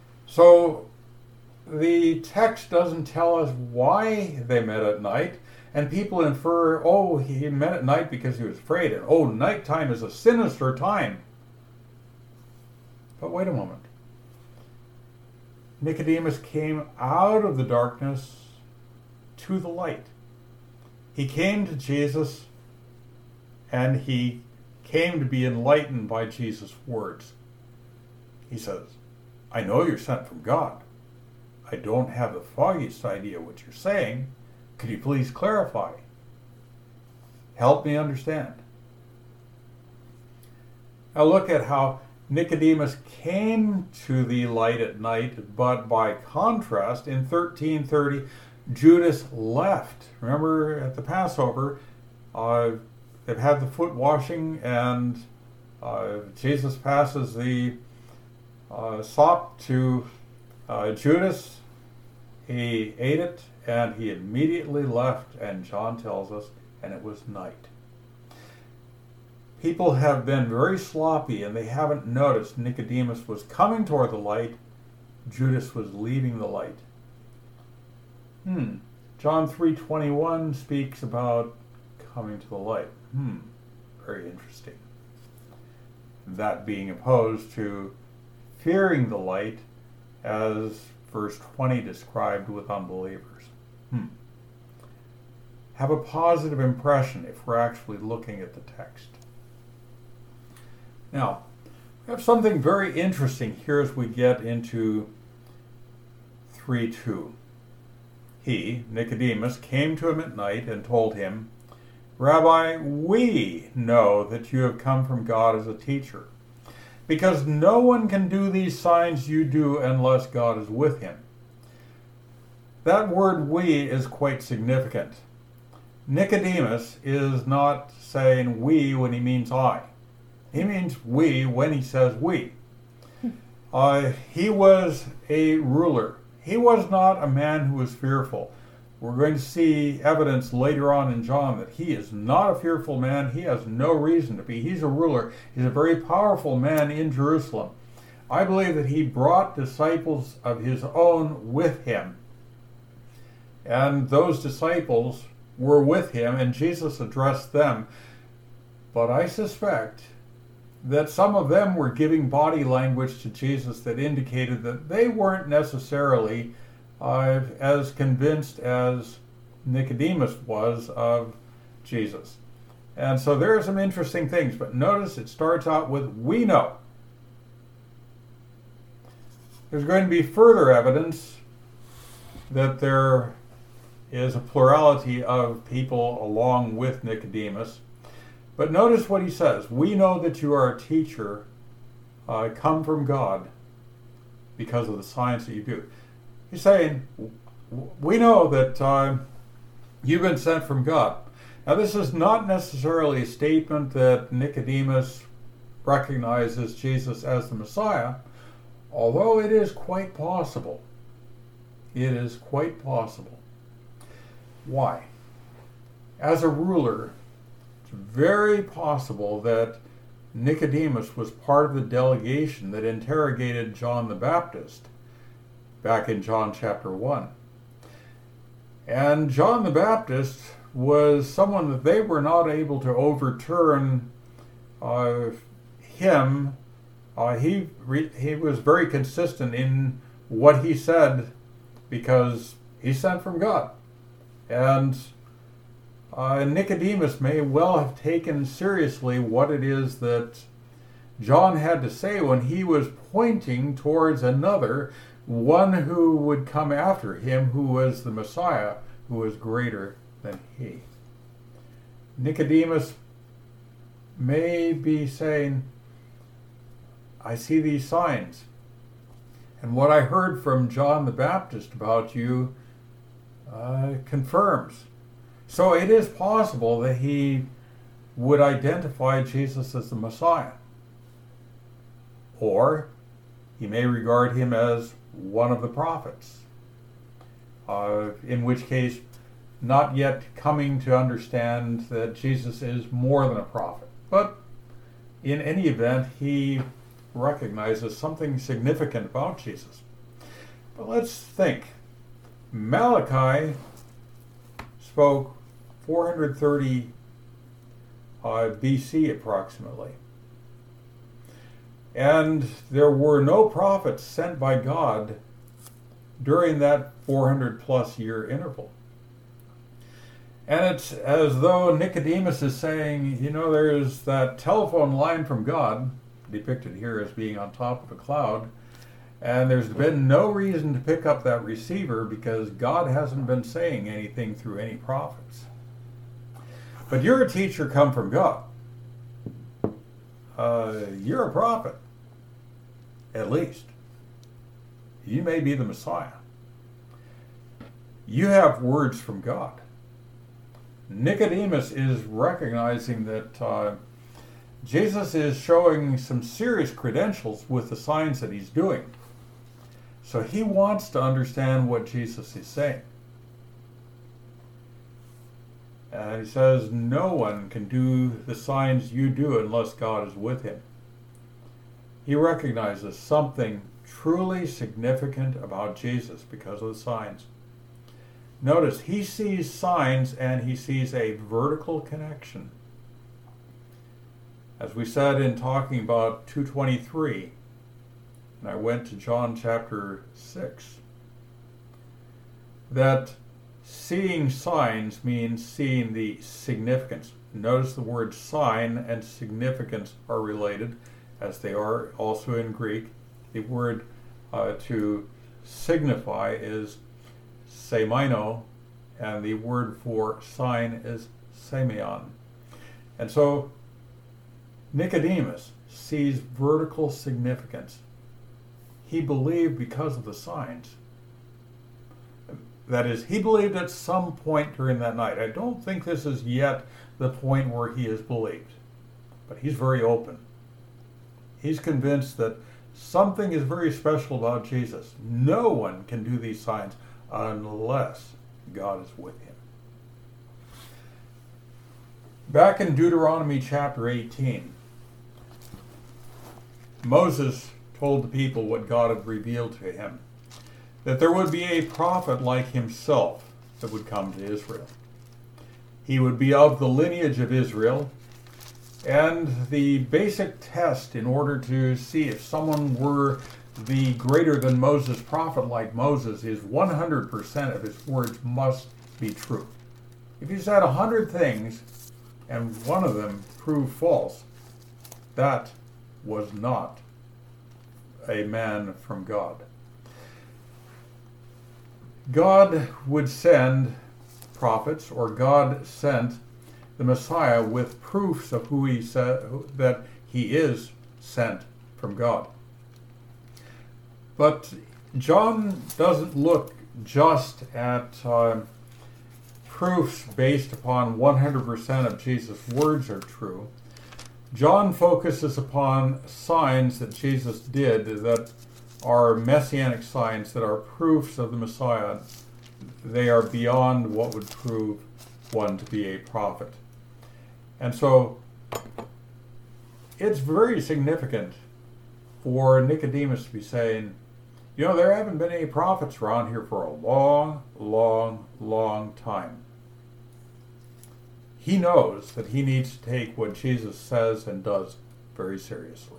So the text doesn't tell us why they met at night, And people infer, oh, he met at night because he was afraid. And, oh, nighttime is a sinister time. But wait a moment. Nicodemus came out of the darkness to the light. He came to Jesus, and he came to be enlightened by Jesus' words. He says, I know you're sent from God. I don't have the foggiest idea what you're saying. Could you please clarify? Help me understand. Now look at how Nicodemus came to the light at night, but by contrast, in thirteen thirty, Judas left. Remember at the Passover, uh, they've had the foot washing, and uh, Jesus passes the uh, sop to uh, Judas. He ate it, and he immediately left, and John tells us, and it was night. People have been very sloppy, and they haven't noticed Nicodemus was coming toward the light, Judas was leaving the light. Hmm. John three twenty-one speaks about coming to the light. Hmm. Very interesting. That being opposed to fearing the light, as verse twenty described with unbelievers. Hmm. Have a positive impression if we're actually looking at the text. Now, we have something very interesting here as we get into three two. He, Nicodemus, came to him at night and told him, Rabbi, we know that you have come from God as a teacher, because no one can do these signs you do unless God is with him. That word we is quite significant. Nicodemus is not saying we when he means I. He means we when he says we. Uh, he was a ruler. He was not a man who was fearful. We're going to see evidence later on in John that he is not a fearful man. He has no reason to be. He's a ruler. He's a very powerful man in Jerusalem. I believe that he brought disciples of his own with him. And those disciples were with him, and Jesus addressed them. But I suspect that some of them were giving body language to Jesus that indicated that they weren't necessarily uh, as convinced as Nicodemus was of Jesus. And so there are some interesting things, but notice it starts out with, we know. There's going to be further evidence that there is a plurality of people along with Nicodemus. But notice what he says. We know that you are a teacher, uh, come from God because of the signs that you do. He's saying, we know that uh, you've been sent from God. Now this is not necessarily a statement that Nicodemus recognizes Jesus as the Messiah, although it is quite possible. It is quite possible. Why? As a ruler, very possible that Nicodemus was part of the delegation that interrogated John the Baptist back in John chapter one. And John the Baptist was someone that they were not able to overturn uh, him. Uh, he, re- he was very consistent in what he said because he's sent from God. And Uh, Nicodemus may well have taken seriously what it is that John had to say when he was pointing towards another, one who would come after him, who was the Messiah, who was greater than he. Nicodemus may be saying, I see these signs, and what I heard from John the Baptist about you uh, confirms. So it is possible that he would identify Jesus as the Messiah. Or he may regard him as one of the prophets, uh, in which case not yet coming to understand that Jesus is more than a prophet. But in any event, he recognizes something significant about Jesus. But let's think. Malachi spoke four hundred thirty uh, B C approximately. And there were no prophets sent by God during that four hundred plus year interval. And it's as though Nicodemus is saying, you know, there's that telephone line from God, depicted here as being on top of a cloud, and there's been no reason to pick up that receiver because God hasn't been saying anything through any prophets. But you're a teacher come from God. Uh, you're a prophet, at least. You may be the Messiah. You have words from God. Nicodemus is recognizing that uh, Jesus is showing some serious credentials with the signs that he's doing. So he wants to understand what Jesus is saying. And he says, no one can do the signs you do unless God is with him. He recognizes something truly significant about Jesus because of the signs. Notice, he sees signs and he sees a vertical connection. As we said in talking about two twenty-three, and I went to John chapter six, that seeing signs means seeing the significance. Notice the word sign and significance are related, as they are also in Greek. The word uh, to signify is semino, and the word for sign is semeion. And so Nicodemus sees vertical significance. He believed because of the signs. That is, he believed at some point during that night. I don't think this is yet the point where he has believed, but he's very open. He's convinced that something is very special about Jesus. No one can do these signs unless God is with him. Back in Deuteronomy chapter eighteen, Moses told the people what God had revealed to him, that there would be a prophet like himself that would come to Israel. He would be of the lineage of Israel, and the basic test in order to see if someone were the greater than Moses prophet like Moses is one hundred percent of his words must be true. If he said one hundred things and one of them proved false, that was not a man from God. God would send prophets, or God sent the Messiah with proofs of who he said that he is sent from God. But John doesn't look just at uh, proofs based upon one hundred percent of Jesus' words are true. John focuses upon signs that Jesus did that are messianic signs, that are proofs of the Messiah. They are beyond what would prove one to be a prophet. And so it's very significant for Nicodemus to be saying, you know, there haven't been any prophets around here for a long, long, long time. He knows that he needs to take what Jesus says and does very seriously.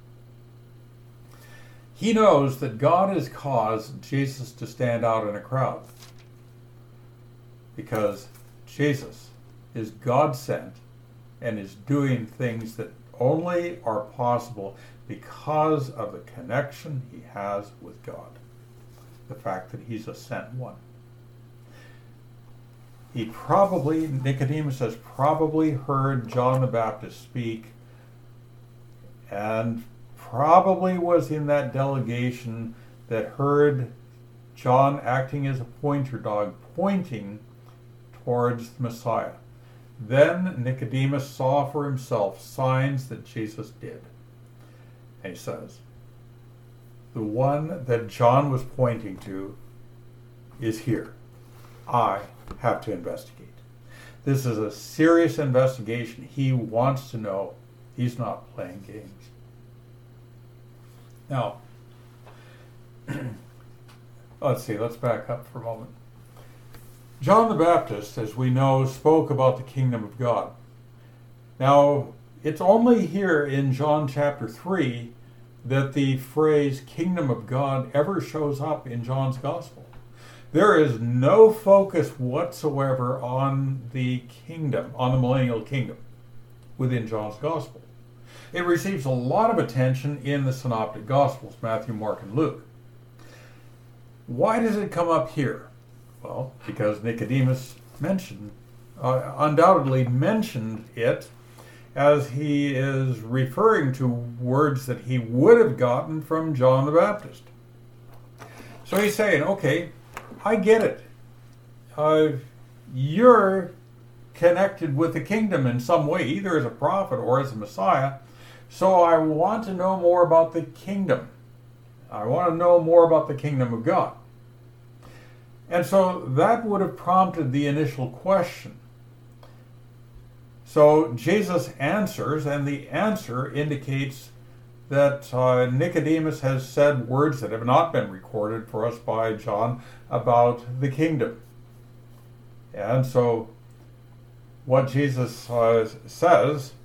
He knows that God has caused Jesus to stand out in a crowd because Jesus is God sent and is doing things that only are possible because of the connection he has with God. The fact that he's a sent one. He probably, Nicodemus has probably heard John the Baptist speak and probably was in that delegation that heard John acting as a pointer dog, pointing towards the Messiah. Then Nicodemus saw for himself signs that Jesus did. And he says, the one that John was pointing to is here. I have to investigate. This is a serious investigation. He wants to know. He's not playing games. Now, let's see, let's back up for a moment. John the Baptist, as we know, spoke about the kingdom of God. Now, it's only here in John chapter three that the phrase kingdom of God ever shows up in John's gospel. There is no focus whatsoever on the kingdom, on the millennial kingdom, within John's gospel. It receives a lot of attention in the synoptic gospels, Matthew, Mark, and Luke. Why does it come up here? Well, because Nicodemus mentioned, uh, undoubtedly mentioned it, as he is referring to words that he would have gotten from John the Baptist. So he's saying, okay, I get it. Uh, you're connected with the kingdom in some way, either as a prophet or as a Messiah. So I want to know more about the kingdom. I want to know more about the kingdom of God. And so that would have prompted the initial question. So Jesus answers, and the answer indicates that uh, Nicodemus has said words that have not been recorded for us by John about the kingdom. And so what Jesus uh, says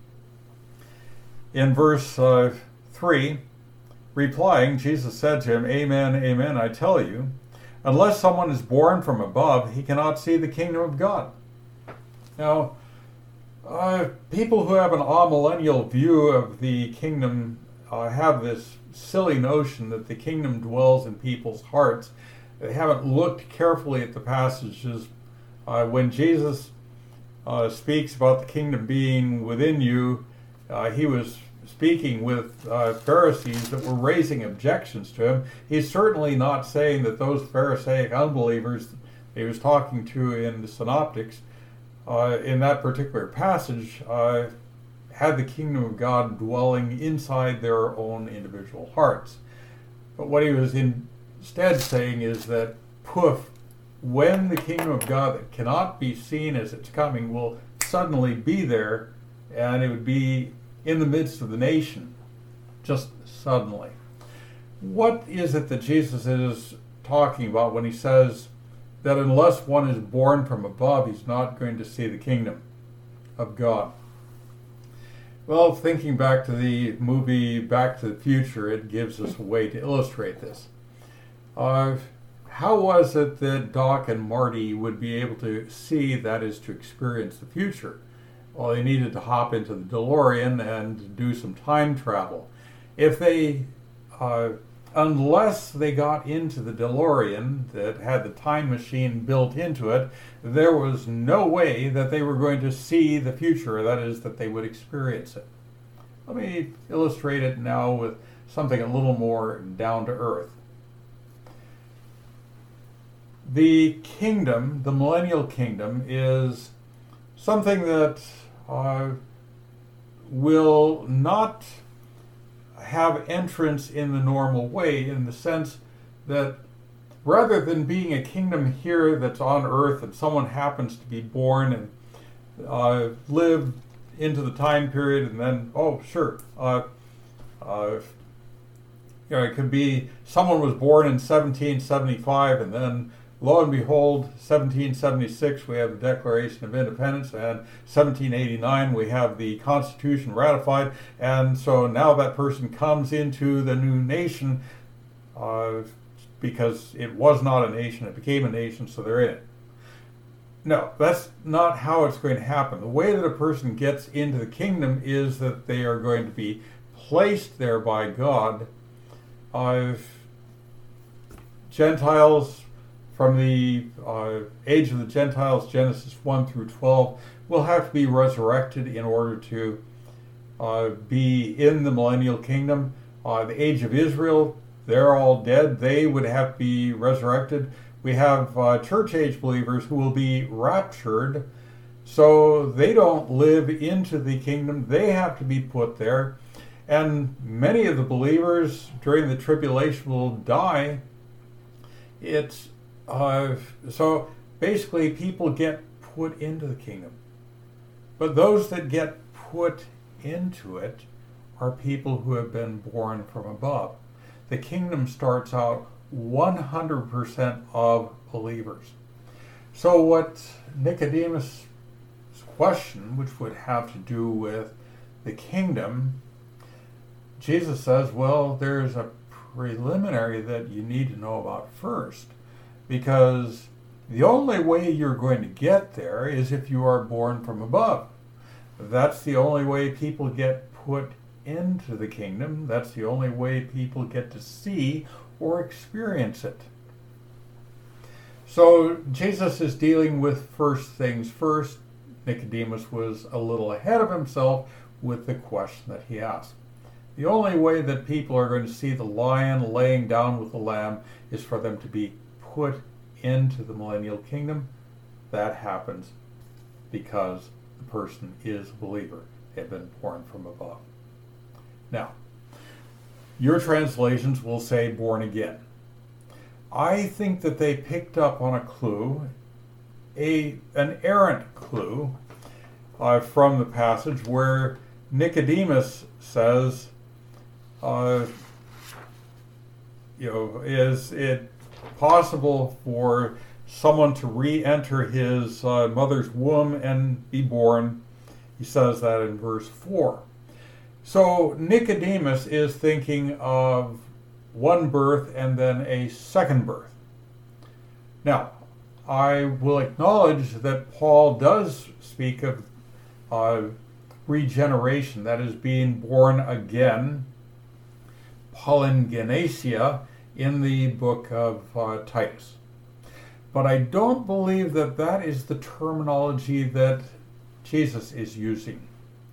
in verse uh, three, replying, Jesus said to him, Amen, amen, I tell you, unless someone is born from above, he cannot see the kingdom of God. Now, Uh, people who have an amillennial view of the kingdom uh, have this silly notion that the kingdom dwells in people's hearts. They haven't looked carefully at the passages. Uh, when Jesus uh, speaks about the kingdom being within you, uh, he was speaking with uh, Pharisees that were raising objections to him. He's certainly not saying that those Pharisaic unbelievers he was talking to in the Synoptics Uh, in that particular passage, uh, had the kingdom of God dwelling inside their own individual hearts. But what he was in, instead saying is that, poof, when the kingdom of God that cannot be seen as it's coming will suddenly be there, and it would be in the midst of the nation, just suddenly. What is it that Jesus is talking about when he says that unless one is born from above, he's not going to see the kingdom of God? Well, thinking back to the movie Back to the Future, it gives us a way to illustrate this. Uh, how was it that Doc and Marty would be able to see, that is, to experience the future? Well, they needed to hop into the DeLorean and do some time travel. If they uh, Unless they got into the DeLorean that had the time machine built into it, there was no way that they were going to see the future, that is, that they would experience it. Let me illustrate it now with something a little more down to earth. The kingdom, the millennial kingdom, is something that uh, will not have entrance in the normal way, in the sense that rather than being a kingdom here that's on earth and someone happens to be born and uh, live into the time period and then, oh, sure, uh, uh, you know, it could be someone was born in seventeen seventy-five and then lo and behold, seventeen seventy-six, we have the Declaration of Independence, and seventeen eighty-nine, we have the Constitution ratified, and so now that person comes into the new nation uh, because it was not a nation, it became a nation, so they're in it. No, that's not how it's going to happen. The way that a person gets into the kingdom is that they are going to be placed there by God. Uh, Gentiles, from the uh, age of the Gentiles, Genesis one through twelve, will have to be resurrected in order to uh, be in the millennial kingdom. Uh, the age of Israel, they're all dead. They would have to be resurrected. We have uh, church age believers who will be raptured, so they don't live into the kingdom. They have to be put there. And many of the believers during the tribulation will die. It's Uh, so basically people get put into the kingdom. But those that get put into it are people who have been born from above. The kingdom starts out one hundred percent of believers. So what Nicodemus' question, which would have to do with the kingdom, Jesus says, well, there's a preliminary that you need to know about first, because the only way you're going to get there is if you are born from above. That's the only way people get put into the kingdom. That's the only way people get to see or experience it. So Jesus is dealing with first things first. Nicodemus was a little ahead of himself with the question that he asked. The only way that people are going to see the lion laying down with the lamb is for them to be put into the millennial kingdom. That happens because the person is a believer. They have been born from above. Now, your translations will say born again. I think that they picked up on a clue, a an errant clue uh, from the passage where Nicodemus says, uh, you know, is it possible for someone to re-enter his uh, mother's womb and be born? He says that in verse four. So Nicodemus is thinking of one birth and then a second birth. Now, I will acknowledge that Paul does speak of uh, regeneration, that is being born again, palingenesia, in the book of uh, Titus. But I don't believe that that is the terminology that Jesus is using.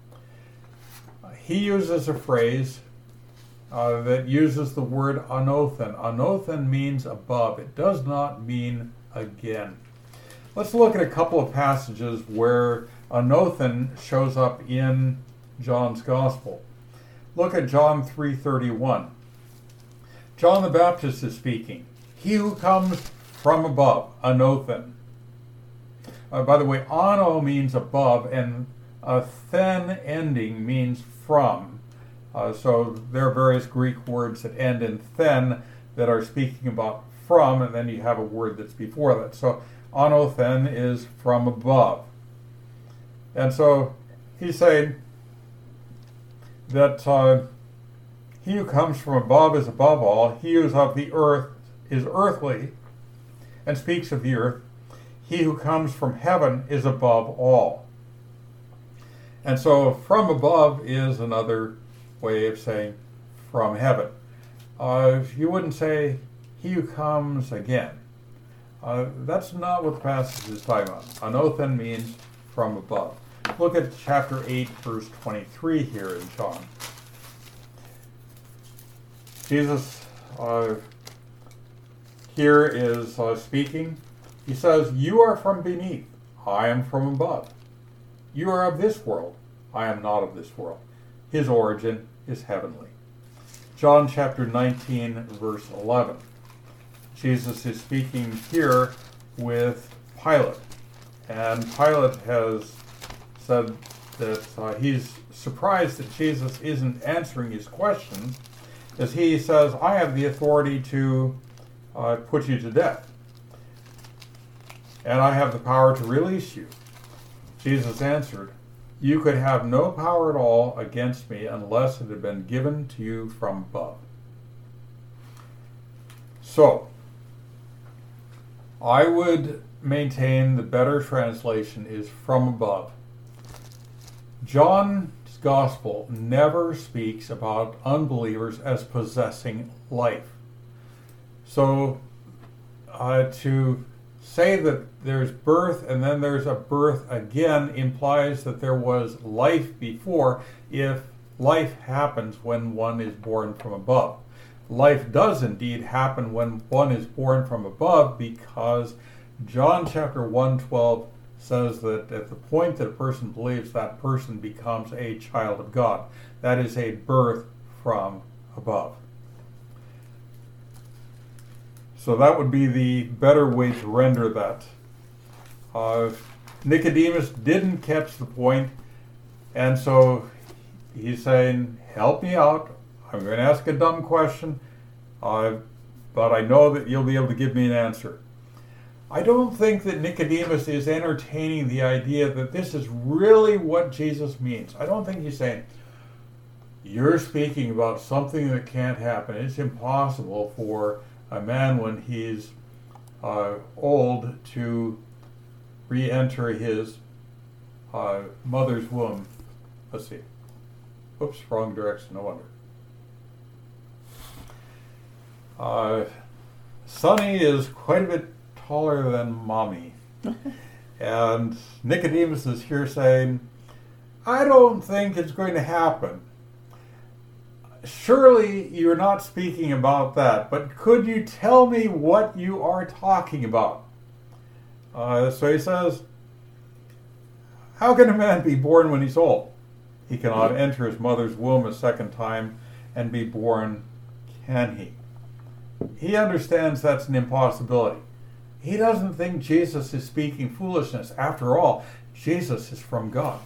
He uses a phrase uh, that uses the word anothen. Anothen means above. It does not mean again. Let's look at a couple of passages where anothen shows up in John's Gospel. Look at John three thirty-one. John the Baptist is speaking. He who comes from above, anothen. Uh, by the way, ano means above, and a then ending means from. Uh, so there are various Greek words that end in then that are speaking about from, and then you have a word that's before that. So anothen is from above. And so he's saying that uh, he who comes from above is above all. He who is of the earth is earthly, and speaks of the earth. He who comes from heaven is above all. And so from above is another way of saying from heaven. Uh, you wouldn't say he who comes again. Uh, that's not what the passage is talking about. Anothen means from above. Look at chapter eight, verse twenty-three here in John. Jesus uh, here is uh, speaking. He says, "You are from beneath, I am from above. You are of this world, I am not of this world." His origin is heavenly. John chapter nineteen, verse eleven. Jesus is speaking here with Pilate. And Pilate has said that uh, he's surprised that Jesus isn't answering his questions, as he says, "I have the authority to uh, put you to death. And I have the power to release you." Jesus answered, "You could have no power at all against me unless it had been given to you from above." So, I would maintain the better translation is from above. John's Gospel never speaks about unbelievers as possessing life. So, uh, to say that there's birth and then there's a birth again implies that there was life before, if life happens when one is born from above. Life does indeed happen when one is born from above, because John chapter one twelve says that at the point that a person believes, that person becomes a child of God. That is a birth from above. So that would be the better way to render that. Uh, Nicodemus didn't catch the point, and so he's saying, "Help me out. I'm going to ask a dumb question, uh, but I know that you'll be able to give me an answer." I don't think that Nicodemus is entertaining the idea that this is really what Jesus means. I don't think he's saying, you're speaking about something that can't happen. It's impossible for a man when he's uh, old to re-enter his uh, mother's womb. Let's see. Oops, wrong direction, no wonder. Uh, Sonny is quite a bit taller than Mommy. And Nicodemus is here saying, I don't think it's going to happen. Surely you're not speaking about that, but could you tell me what you are talking about? Uh, so he says, how can a man be born when he's old? He cannot enter his mother's womb a second time and be born, can he? He understands that's an impossibility. He doesn't think Jesus is speaking foolishness. After all, Jesus is from God.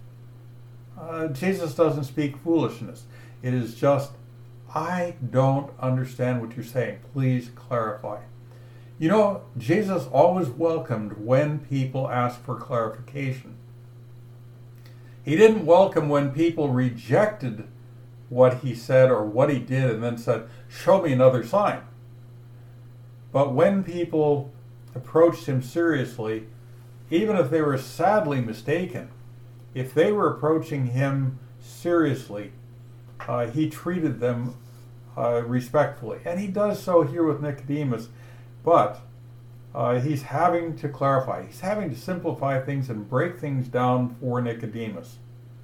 Uh, Jesus doesn't speak foolishness. It is just, I don't understand what you're saying. Please clarify. You know, Jesus always welcomed when people asked for clarification. He didn't welcome when people rejected what he said or what he did and then said, show me another sign. But when people approached him seriously, even if they were sadly mistaken, if they were approaching him seriously, uh, he treated them uh, respectfully. And he does so here with Nicodemus, but uh, he's having to clarify. He's having to simplify things and break things down for Nicodemus.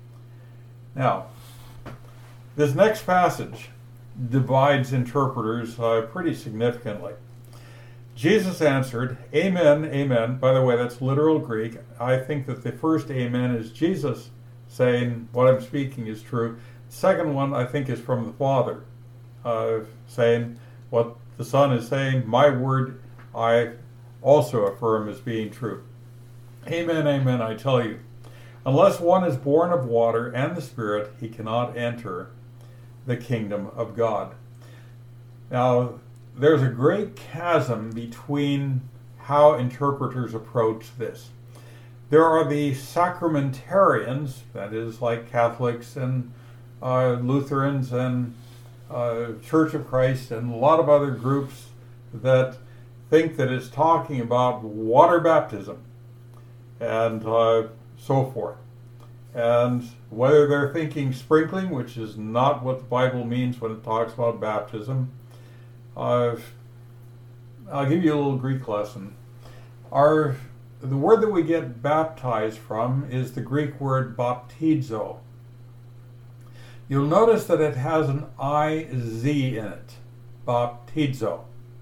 Now, this next passage divides interpreters uh, pretty significantly. Jesus answered, Amen, amen. By the way, that's literal Greek. I think that the first amen is Jesus saying what I'm speaking is true. The second one, I think, is from the Father, uh, saying what the Son is saying, my word I also affirm as being true. Amen, amen, I tell you. Unless one is born of water and the Spirit, he cannot enter the kingdom of God. Now, there's a great chasm between how interpreters approach this. There are the sacramentarians, that is like Catholics and uh, Lutherans and uh, Church of Christ and a lot of other groups that think that it's talking about water baptism and uh, so forth. And whether they're thinking sprinkling, which is not what the Bible means when it talks about baptism, Uh, I'll give you a little Greek lesson. Our, the word that we get baptized from is the Greek word baptizo. You'll notice that it has an I Z in it, baptizo.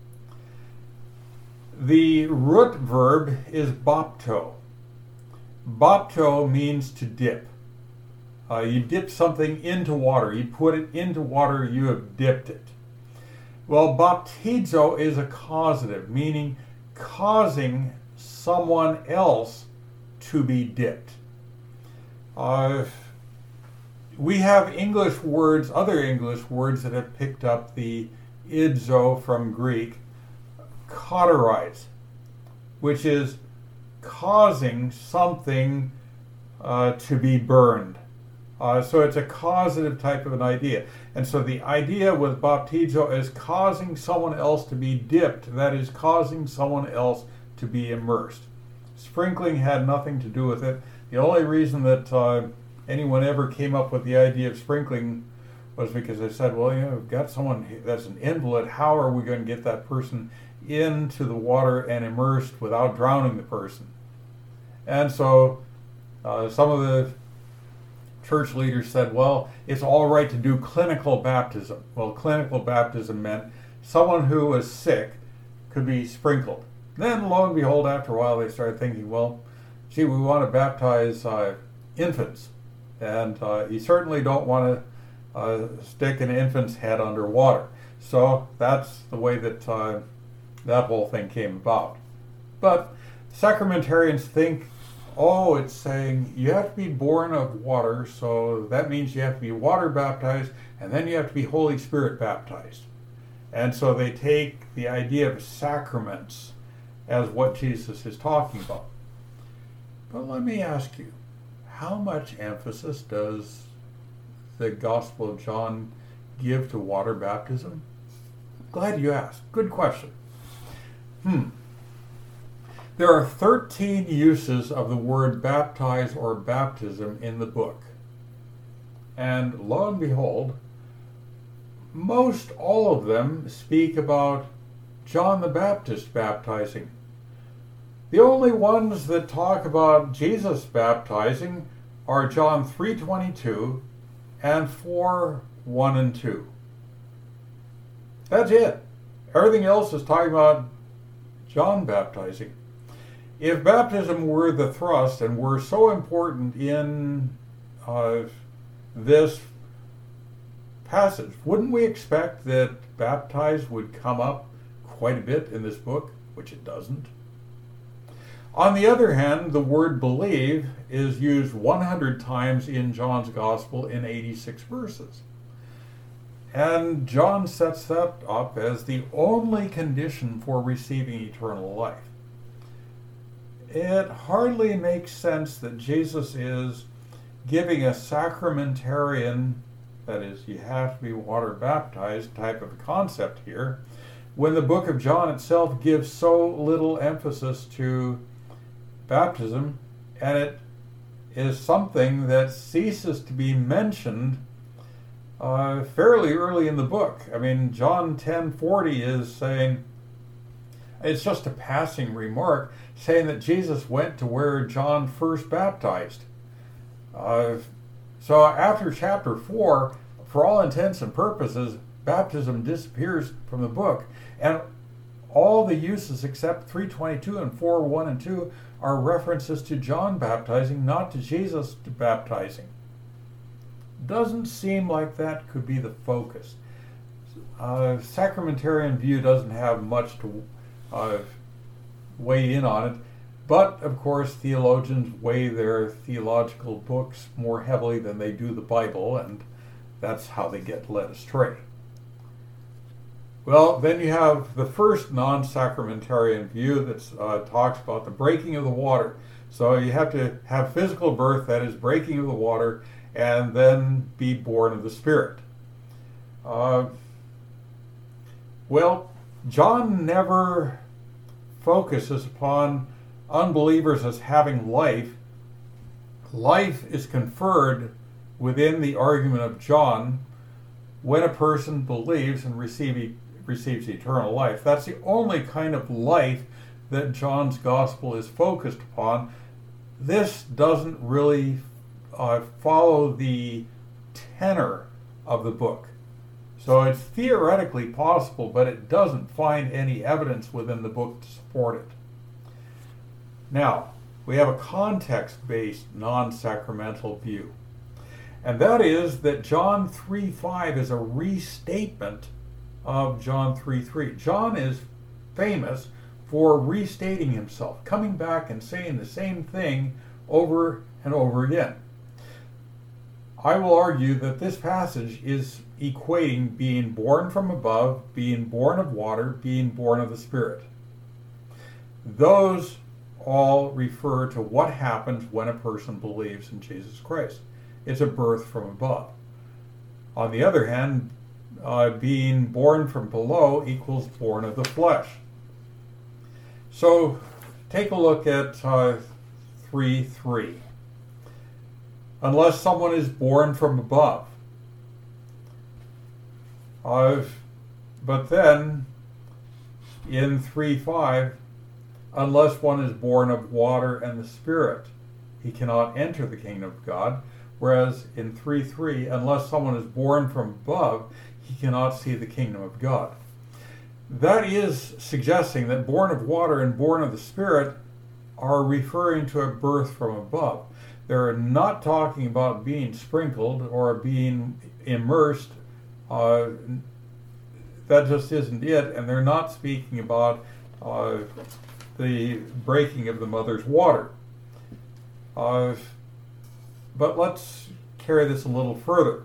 The root verb is bapto. Bapto means to dip. Uh, you dip something into water. You put it into water, you have dipped it. Well, baptizo is a causative, meaning causing someone else to be dipped. Uh, we have English words, other English words that have picked up the idzo from Greek, cauterize, which is causing something uh, to be burned. Uh, so it's a causative type of an idea. And so the idea with baptizo is causing someone else to be dipped, that is, causing someone else to be immersed. Sprinkling had nothing to do with it. The only reason that uh, anyone ever came up with the idea of sprinkling was because they said, well, you know, we've got someone that's an invalid, how are we going to get that person into the water and immersed without drowning the person? And so uh, some of the church leaders said, well, it's all right to do clinical baptism. Well, clinical baptism meant someone who was sick could be sprinkled. Then, lo and behold, after a while, they started thinking, well, gee, we want to baptize uh, infants. And uh, you certainly don't want to uh, stick an infant's head underwater. So that's the way that uh, that whole thing came about. But sacramentarians think, oh, it's saying you have to be born of water, so that means you have to be water baptized, and then you have to be Holy Spirit baptized. And so they take the idea of sacraments as what Jesus is talking about. But let me ask you, how much emphasis does the Gospel of John give to water baptism? Glad you asked. Good question. Hmm. There are thirteen uses of the word baptize or baptism in the book. And lo and behold, most all of them speak about John the Baptist baptizing. The only ones that talk about Jesus baptizing are John three twenty-two and four one and two. That's it. Everything else is talking about John baptizing. If baptism were the thrust and were so important in uh, this passage, wouldn't we expect that baptize would come up quite a bit in this book, which it doesn't? On the other hand, the word believe is used one hundred times in John's Gospel in eighty-six verses. And John sets that up as the only condition for receiving eternal life. It hardly makes sense that Jesus is giving a sacramentarian, that is, you have to be water baptized type of concept here, when the book of John itself gives so little emphasis to baptism, and it is something that ceases to be mentioned uh, fairly early in the book. I mean, John ten forty is saying, it's just a passing remark, saying that Jesus went to where John first baptized. Uh, so after chapter four, for all intents and purposes, baptism disappears from the book. And all the uses except three twenty-two and four one and two are references to John baptizing, not to Jesus baptizing. Doesn't seem like that could be the focus. Uh, sacramentarian view doesn't have much to uh, weigh in on it, but of course theologians weigh their theological books more heavily than they do the Bible, and that's how they get led astray. Well, then you have the first non-sacramentarian view that uh, talks about the breaking of the water. So you have to have physical birth, that is breaking of the water, and then be born of the Spirit. Uh, well, John never focuses upon unbelievers as having life. Life is conferred within the argument of John when a person believes and receive, receives eternal life. That's the only kind of life that John's gospel is focused upon. This doesn't really uh, follow the tenor of the book. So it's theoretically possible, but it doesn't find any evidence within the book to support it. Now, we have a context-based non-sacramental view. And that is that John three five is a restatement of John three three. John is famous for restating himself, coming back and saying the same thing over and over again. I will argue that this passage is equating being born from above, being born of water, being born of the Spirit. Those all refer to what happens when a person believes in Jesus Christ. It's a birth from above. On the other hand, uh, being born from below equals born of the flesh. So take a look at uh, three three. Unless someone is born from above. Uh, but then, in three five, unless one is born of water and the Spirit, he cannot enter the kingdom of God. Whereas in three three, unless someone is born from above, he cannot see the kingdom of God. That is suggesting that born of water and born of the Spirit are referring to a birth from above. They're not talking about being sprinkled or being immersed. Uh, that just isn't it. And they're not speaking about uh, the breaking of the mother's water. Uh, but let's carry this a little further.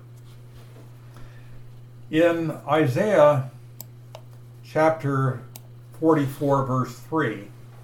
In Isaiah chapter forty-four, verse three,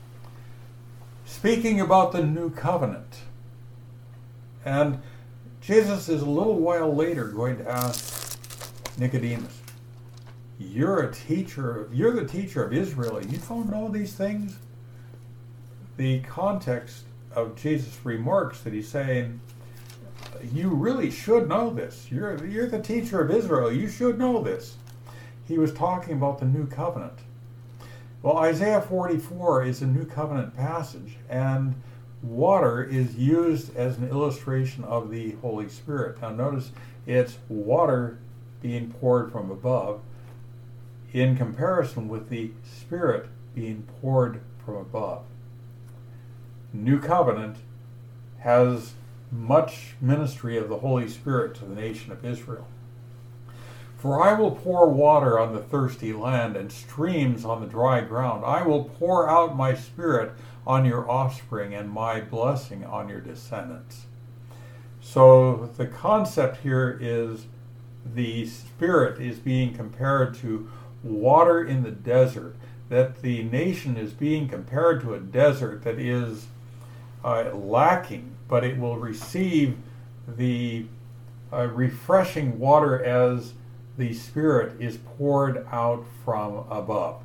speaking about the new covenant. And Jesus is a little while later going to ask Nicodemus, you're a teacher, you're the teacher of Israel, you don't know these things? The context of Jesus' remarks that he's saying, you really should know this. You're, you're the teacher of Israel, you should know this. He was talking about the new covenant. Well, Isaiah forty-four is a new covenant passage, and water is used as an illustration of the Holy Spirit. Now notice it's water being poured from above in comparison with the Spirit being poured from above. New covenant has much ministry of the Holy Spirit to the nation of Israel. For I will pour water on the thirsty land and streams on the dry ground. I will pour out my Spirit on your offspring and my blessing on your descendants. So the concept here is the Spirit is being compared to water in the desert, that the nation is being compared to a desert that is uh, lacking, but it will receive the uh, refreshing water as the Spirit is poured out from above.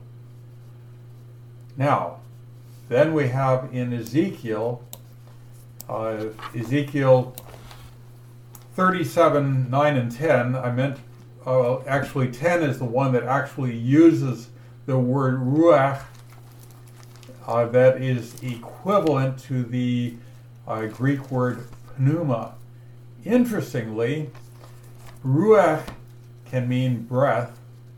Now, then we have in Ezekiel, uh, Ezekiel thirty-seven, nine and ten, I meant, uh, actually ten is the one that actually uses the word ruach, uh, that is equivalent to the uh, Greek word pneuma. Interestingly, ruach can mean breath,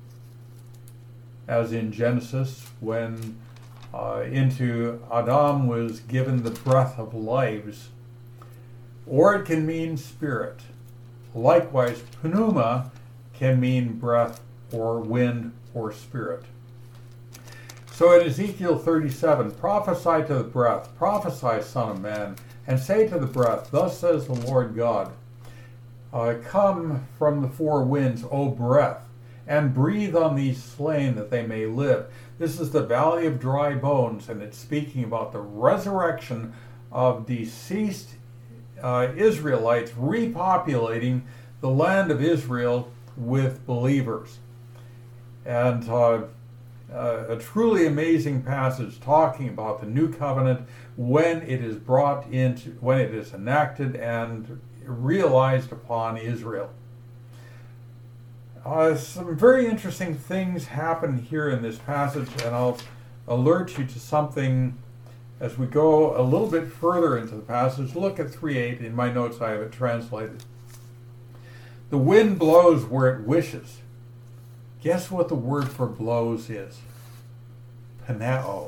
as in Genesis, when uh, into Adam was given the breath of lives, or it can mean spirit. Likewise, pneuma can mean breath or wind or spirit. So in Ezekiel thirty-seven, prophesy to the breath, prophesy, Son of Man, and say to the breath, thus says the Lord God, Uh, come from the four winds, O breath, and breathe on these slain that they may live. This is the valley of dry bones, and it's speaking about the resurrection of deceased uh, Israelites repopulating the land of Israel with believers. And uh, uh, a truly amazing passage talking about the new covenant when it is brought into, when it is enacted and realized upon Israel. Uh, some very interesting things happen here in this passage, and I'll alert you to something as we go a little bit further into the passage. Look at three eight. In my notes I have it translated. The wind blows where it wishes. Guess what the word for blows is? Paneo.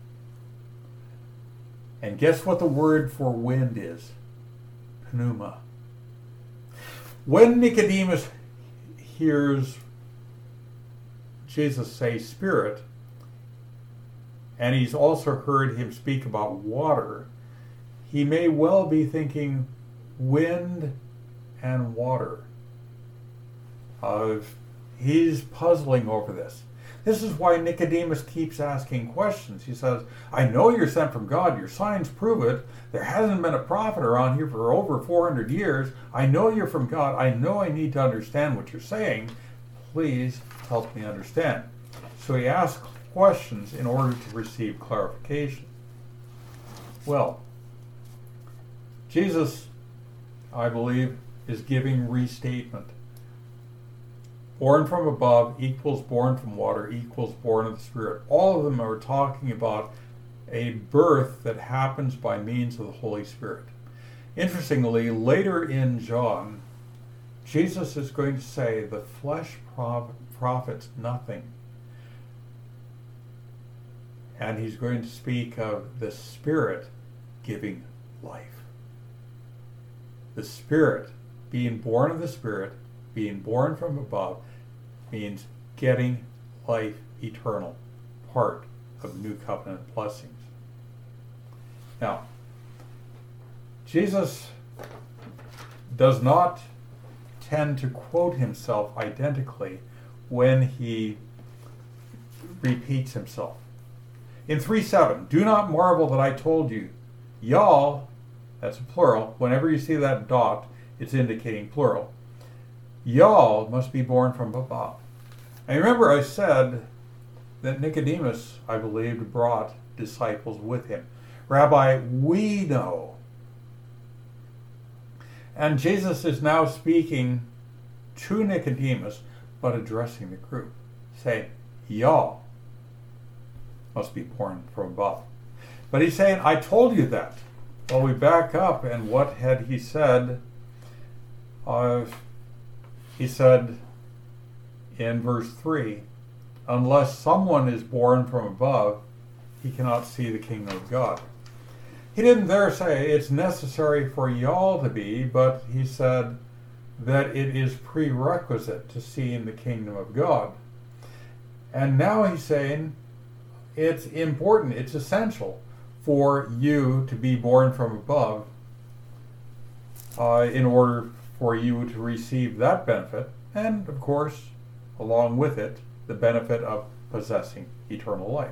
And guess what the word for wind is? Pneuma. When Nicodemus hears Jesus say spirit, and he's also heard him speak about water, he may well be thinking wind and water. Uh, he's puzzling over this. This is why Nicodemus keeps asking questions. He says, I know you're sent from God. Your signs prove it. There hasn't been a prophet around here for over four hundred years. I know you're from God. I know I need to understand what you're saying. Please help me understand. So he asks questions in order to receive clarification. Well, Jesus, I believe, is giving restatement. Born from above equals born from water equals born of the Spirit. All of them are talking about a birth that happens by means of the Holy Spirit. Interestingly, later in John, Jesus is going to say the flesh profits nothing. And he's going to speak of the Spirit giving life. The Spirit, being born of the Spirit, being born from above, means getting life eternal, part of New Covenant blessings. Now, Jesus does not tend to quote himself identically when he repeats himself. In three seven, do not marvel that I told you. Y'all, that's a plural. Whenever you see that dot, it's indicating plural. Y'all must be born from above. And remember I said that Nicodemus, I believed, brought disciples with him. Rabbi, we know. And Jesus is now speaking to Nicodemus, but addressing the group, saying, y'all must be born from above. But he's saying, I told you that. Well, we back up, and what had he said? Uh, he said in verse three, unless someone is born from above, he cannot see the kingdom of God. He didn't there say it's necessary for y'all to be, but he said that it is prerequisite to seeing the kingdom of God. And now he's saying it's important, it's essential for you to be born from above uh, in order for you to receive that benefit, and of course, along with it, the benefit of possessing eternal life.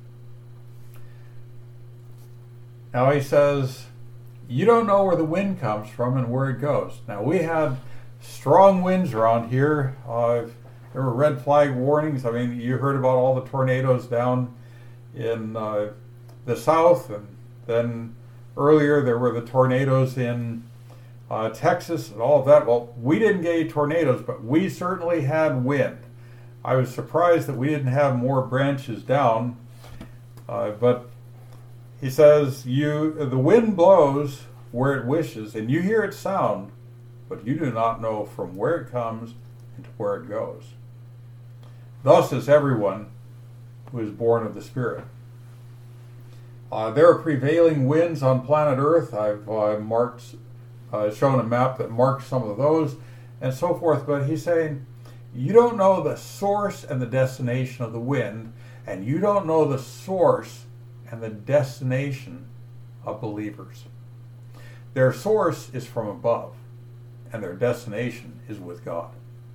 Now he says, you don't know where the wind comes from and where it goes. Now we had strong winds around here. Uh, there were red flag warnings. I mean, you heard about all the tornadoes down in uh, the south, and then earlier there were the tornadoes in uh, Texas and all of that. Well, we didn't get any tornadoes, but we certainly had wind. I was surprised that we didn't have more branches down, uh, but he says, "You, the wind blows where it wishes, and you hear its sound, but you do not know from where it comes and to where it goes. Thus is everyone who is born of the Spirit." Uh, there are prevailing winds on planet Earth. I've uh, marked, uh, shown a map that marks some of those, and so forth. But he's saying, you don't know the source and the destination of the wind, and you don't know the source and the destination of believers. Their source is from above, and their destination is with God.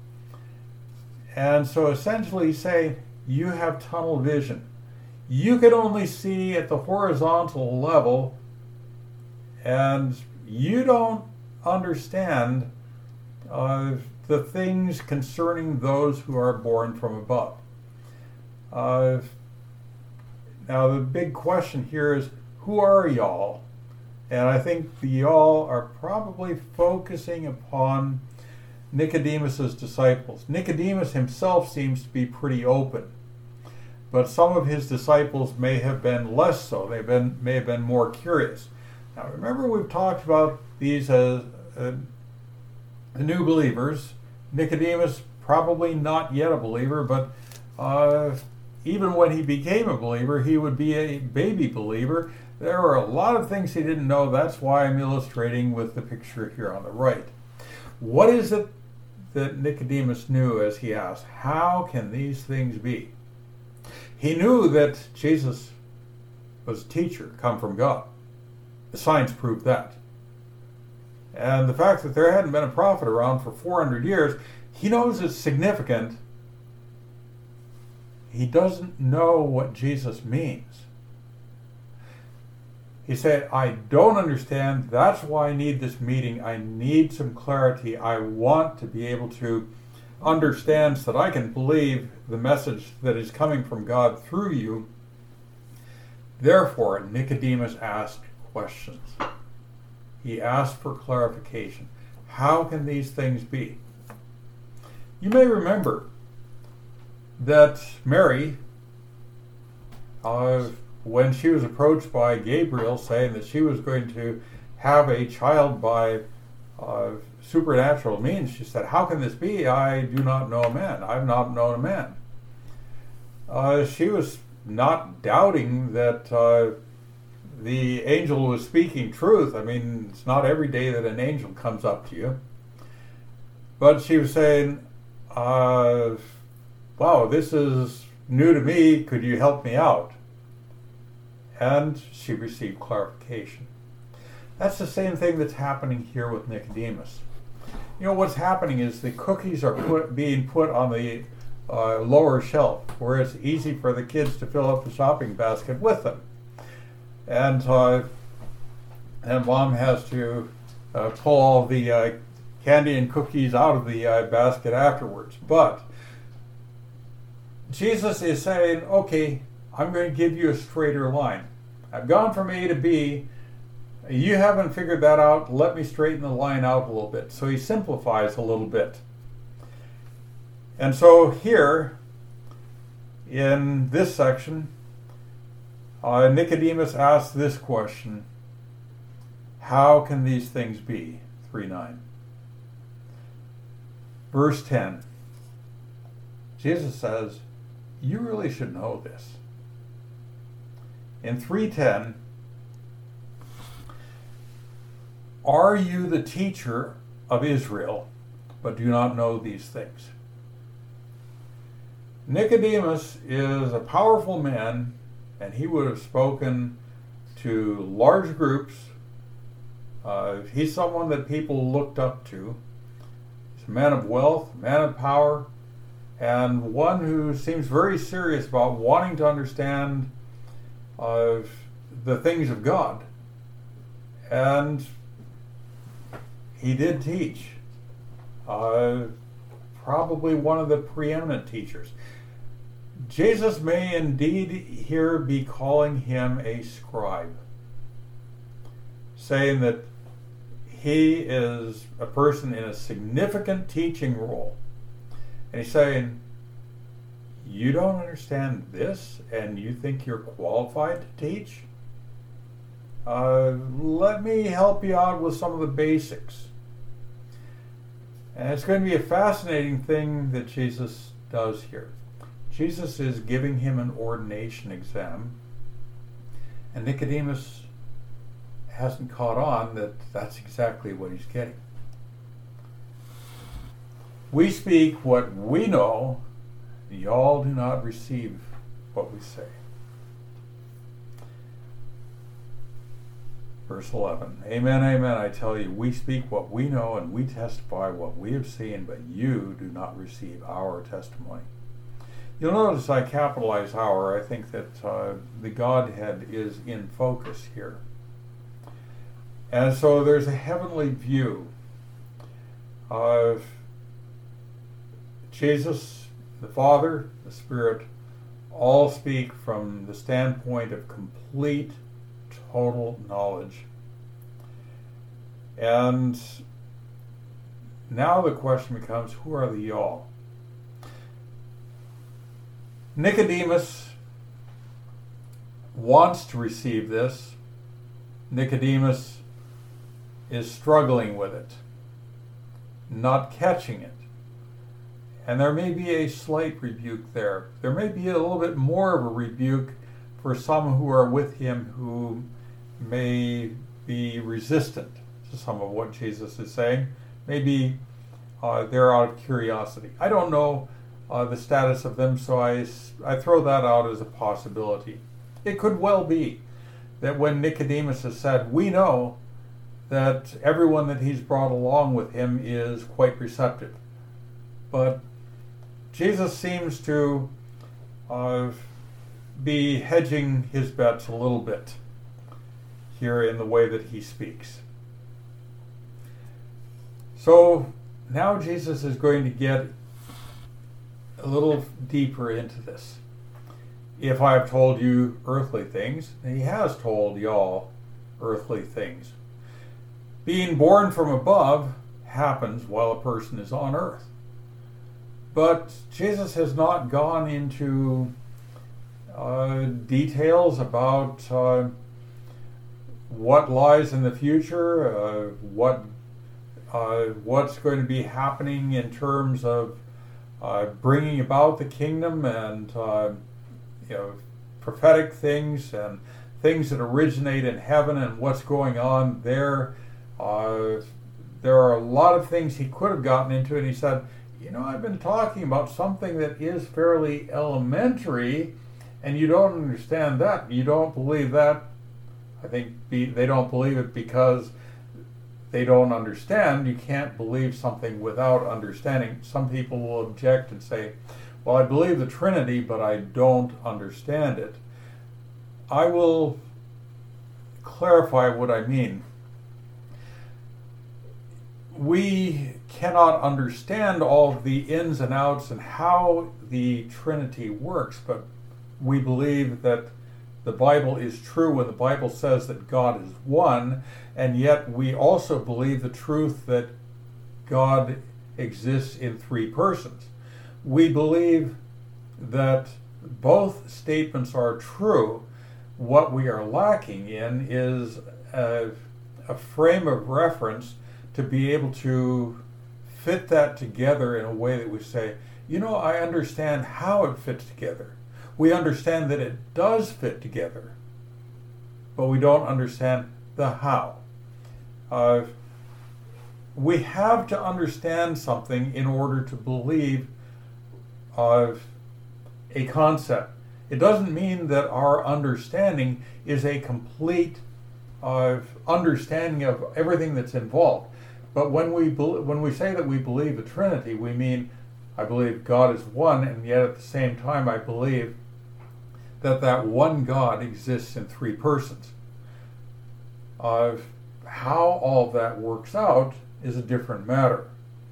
And so essentially say, you have tunnel vision. You can only see at the horizontal level, and you don't understand uh, the things concerning those who are born from above. Uh, now the big question here is, who are y'all? And I think the y'all are probably focusing upon Nicodemus's disciples. Nicodemus himself seems to be pretty open, but some of his disciples may have been less so. They've been may have been more curious. Now remember, we've talked about these as uh, new believers. Nicodemus, probably not yet a believer, but uh, even when he became a believer, he would be a baby believer. There are a lot of things he didn't know. That's why I'm illustrating with the picture here on the right. What is it that Nicodemus knew as he asked, how can these things be? He knew that Jesus was a teacher, come from God. The signs proved that. And the fact that there hadn't been a prophet around for four hundred years, he knows it's significant. He doesn't know what Jesus means. He said, I don't understand. That's why I need this meeting. I need some clarity. I want to be able to understand so that I can believe the message that is coming from God through you. Therefore, Nicodemus asked questions. He asked for clarification. How can these things be? You may remember that Mary, uh, when she was approached by Gabriel saying that she was going to have a child by uh, supernatural means, she said, how can this be? I do not know a man. I've not known a man. Uh, she was not doubting that uh, the angel was speaking truth. I mean, it's not every day that an angel comes up to you. But she was saying, uh, wow, this is new to me. Could you help me out? And she received clarification. That's the same thing that's happening here with Nicodemus. You know, what's happening is the cookies are put, being put on the uh, lower shelf where it's easy for the kids to fill up the shopping basket with them. And, uh, and mom has to uh, pull all the uh, candy and cookies out of the uh, basket afterwards. But Jesus is saying, okay, I'm going to give you a straighter line. I've gone from A to B. You haven't figured that out. Let me straighten the line out a little bit. So he simplifies a little bit. And so here, in this section, uh, Nicodemus asks this question: how can these things be? three nine. Verse ten. Jesus says, you really should know this. In three ten, are you the teacher of Israel, but do not know these things? Nicodemus is a powerful man, and he would have spoken to large groups. Uh, he's someone that people looked up to. He's a man of wealth, a man of power, and one who seems very serious about wanting to understand uh, the things of God. And he did teach. Uh, probably one of the preeminent teachers. Jesus may indeed here be calling him a scribe, saying that he is a person in a significant teaching role. And he's saying, you don't understand this and you think you're qualified to teach? Uh, let me help you out with some of the basics. And it's going to be a fascinating thing that Jesus does here. Jesus is giving him an ordination exam, and Nicodemus hasn't caught on that that's exactly what he's getting. We speak what we know, y'all do not receive what we say. Verse eleven, amen, amen, I tell you, we speak what we know and we testify what we have seen, but you do not receive our testimony. You'll notice I capitalize our. I think that uh, the Godhead is in focus here. And so there's a heavenly view of Jesus, the Father, the Spirit, all speak from the standpoint of complete, total knowledge. And now the question becomes, who are the y'all? Nicodemus wants to receive this. Nicodemus is struggling with it, not catching it. And there may be a slight rebuke there. There may be a little bit more of a rebuke for some who are with him who may be resistant to some of what Jesus is saying. Maybe uh, they're out of curiosity. I don't know uh, the status of them, so I, I throw that out as a possibility. It could well be that when Nicodemus has said, we know that everyone that he's brought along with him is quite receptive. But Jesus seems to uh, be hedging his bets a little bit here in the way that he speaks. So now Jesus is going to get a little deeper into this. If I have told you earthly things, and he has told y'all earthly things. Being born from above happens while a person is on earth. But Jesus has not gone into uh, details about uh, what lies in the future, uh, what uh, what's going to be happening in terms of uh, bringing about the kingdom and uh, you know prophetic things and things that originate in heaven and what's going on there. Uh, there are a lot of things he could have gotten into, and he said, you know, I've been talking about something that is fairly elementary, and you don't understand that. You don't believe that. I think be, they don't believe it because they don't understand. You can't believe something without understanding. Some people will object and say, well, I believe the Trinity, but I don't understand it. I will clarify what I mean. We cannot understand all of the ins and outs and how the Trinity works, but we believe that the Bible is true when the Bible says that God is one, and yet we also believe the truth that God exists in three persons. We believe that both statements are true. What we are lacking in is a, a frame of reference to be able to fit that together in a way that we say, you know, I understand how it fits together. We understand that it does fit together, but we don't understand the how. Uh, we have to understand something in order to believe of a concept. It doesn't mean that our understanding is a complete uh, understanding of everything that's involved. But when we be- when we say that we believe the Trinity, we mean I believe God is one, and yet at the same time I believe that that one God exists in three persons. Uh, how all of that works out is a different matter.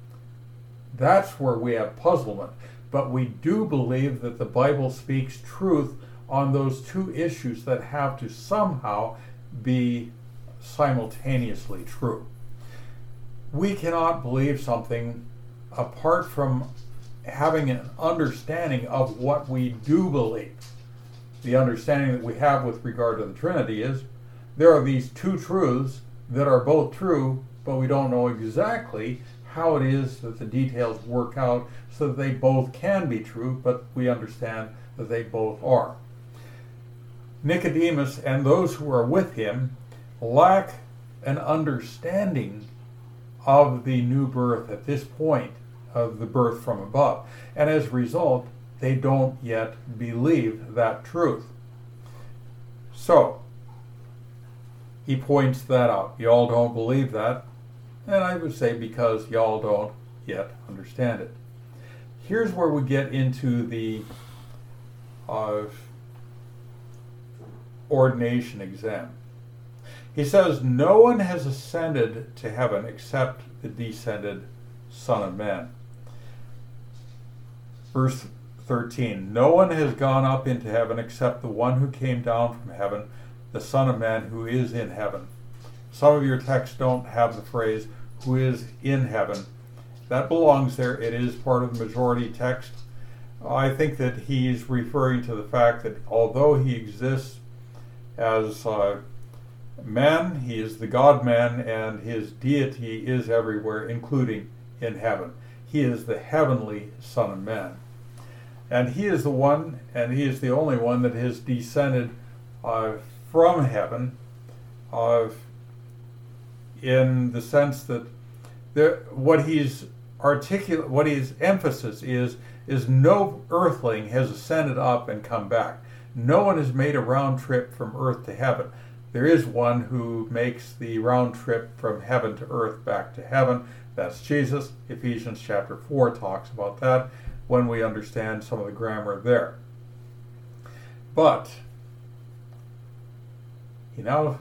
That's where we have puzzlement. But we do believe that the Bible speaks truth on those two issues that have to somehow be simultaneously true. We cannot believe something apart from having an understanding of what we do believe. The understanding that we have with regard to the Trinity is there are these two truths that are both true, but we don't know exactly how it is that the details work out so that they both can be true, but we understand that they both are. Nicodemus and those who are with him lack an understanding of the new birth at this point, of the birth from above. And as a result, they don't yet believe that truth. So, he points that out. Y'all don't believe that. And I would say because y'all don't yet understand it. Here's where we get into the uh, ordination exam. He says, no one has ascended to heaven except the descended Son of Man. Verse thirteen, no one has gone up into heaven except the one who came down from heaven, the Son of Man who is in heaven. Some of your texts don't have the phrase, who is in heaven. That belongs there. It is part of the majority text. I think that he's referring to the fact that although he exists as uh, man, he is the God-man, and his deity is everywhere, including in heaven. He is the heavenly Son of Man. And he is the one, and he is the only one that has descended uh, from heaven uh, in the sense that there, what he's articulate, what his emphasis is, is no earthling has ascended up and come back. No one has made a round trip from earth to heaven. There is one who makes the round trip from heaven to earth back to heaven. That's Jesus. Ephesians chapter four talks about that when we understand some of the grammar there. But he now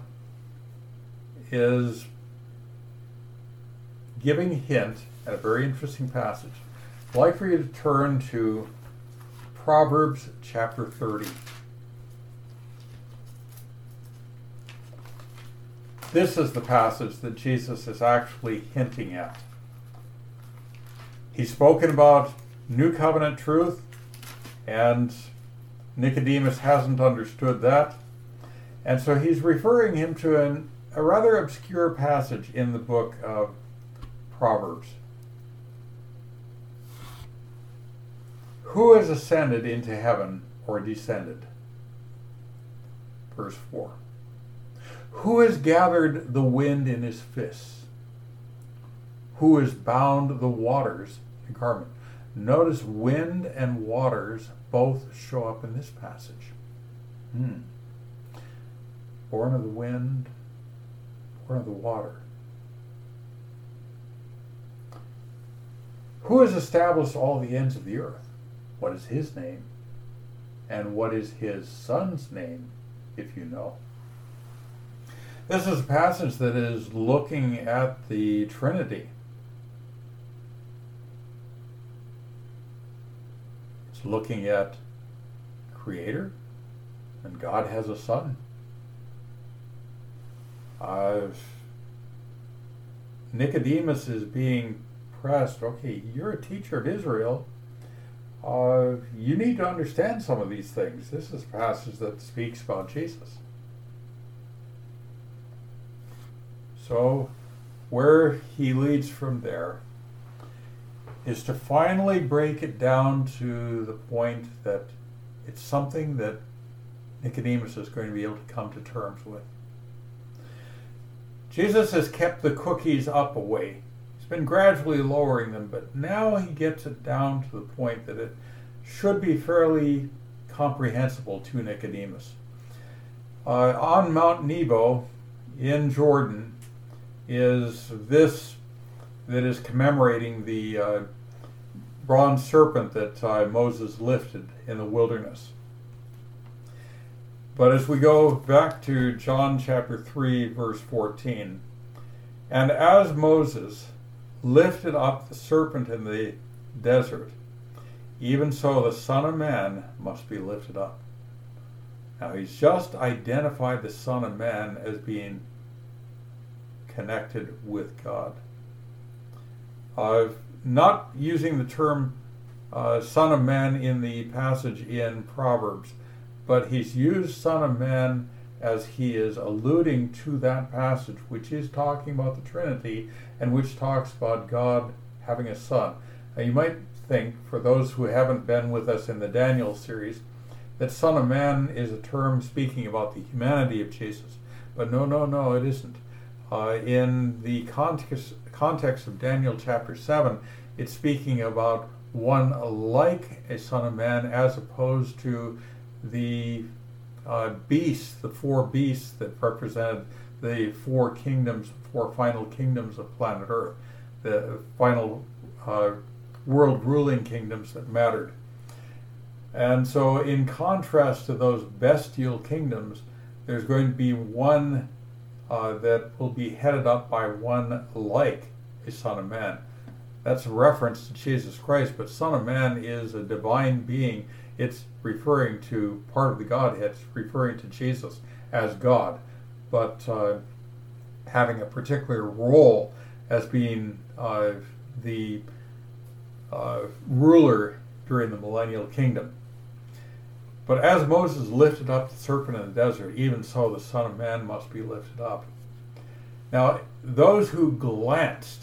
is giving a hint at a very interesting passage. I'd like for you to turn to Proverbs chapter thirty. This is the passage that Jesus is actually hinting at. He's spoken about New Covenant truth, and Nicodemus hasn't understood that. And so he's referring him to an, a rather obscure passage in the book of Proverbs. Who has ascended into heaven or descended? Verse four. Who has gathered the wind in his fists? Who has bound the waters in a garment? Notice wind and waters both show up in this passage. Hmm. Born of the wind, born of the water. Who has established all the ends of the earth? What is his name? And what is his son's name, if you know? This is a passage that is looking at the Trinity. It's looking at Creator, and God has a son. Uh, Nicodemus is being pressed, okay, you're a teacher of Israel. Uh, you need to understand some of these things. This is a passage that speaks about Jesus. So, where he leads from there is to finally break it down to the point that it's something that Nicodemus is going to be able to come to terms with. Jesus has kept the cookies up a way. He's been gradually lowering them, but now he gets it down to the point that it should be fairly comprehensible to Nicodemus. Uh, on Mount Nebo in Jordan is this that is commemorating the uh, bronze serpent that uh, Moses lifted in the wilderness. But as we go back to John chapter three, verse fourteen, and as Moses lifted up the serpent in the desert, even so the Son of Man must be lifted up. Now he's just identified the Son of Man as being connected with God. Uh, not using the term uh, Son of Man in the passage in Proverbs, but he's used Son of Man as he is alluding to that passage, which is talking about the Trinity and which talks about God having a son. Now you might think, for those who haven't been with us in the Daniel series, that Son of Man is a term speaking about the humanity of Jesus. But no, no, no, it isn't. Uh, in the context, context of Daniel chapter seven, it's speaking about one like a Son of Man as opposed to the uh, beasts, the four beasts that represented the four kingdoms, four final kingdoms of planet Earth, the final uh, world ruling kingdoms that mattered. And so in contrast to those bestial kingdoms, there's going to be one uh, that will be headed up by one like a Son of Man. That's a reference to Jesus Christ, but Son of Man is a divine being. It's referring to part of the Godhead. It's referring to Jesus as God, but uh, having a particular role as being uh, the uh, ruler during the millennial kingdom. But as Moses lifted up the serpent in the desert, even so the Son of Man must be lifted up. Now, those who glanced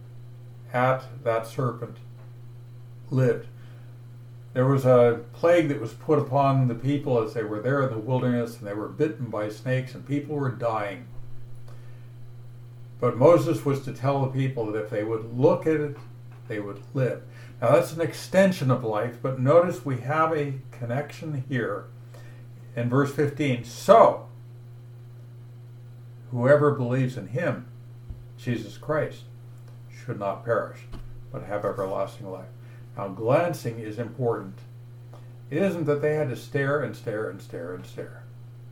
at that serpent lived. There was a plague that was put upon the people as they were there in the wilderness, and they were bitten by snakes, and people were dying. But Moses was to tell the people that if they would look at it, they would live. Now that's an extension of life, but notice we have a connection here in verse fifteen. So, whoever believes in him, Jesus Christ, should not perish, but have everlasting life. Now, glancing is important. It isn't that they had to stare and stare and stare and stare.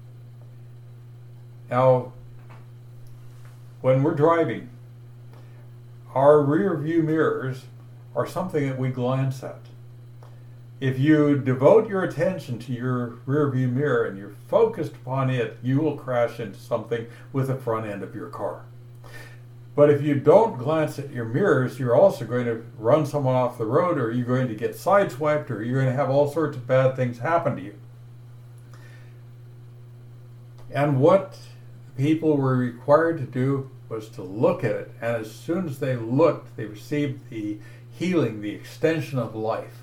Now, when we're driving, our rear view mirrors are something that we glance at. If you devote your attention to your rear view mirror and you're focused upon it, you will crash into something with the front end of your car. But if you don't glance at your mirrors, you're also going to run someone off the road, or you're going to get sideswiped, or you're going to have all sorts of bad things happen to you. And what people were required to do was to look at it, and as soon as they looked, they received the healing, the extension of life.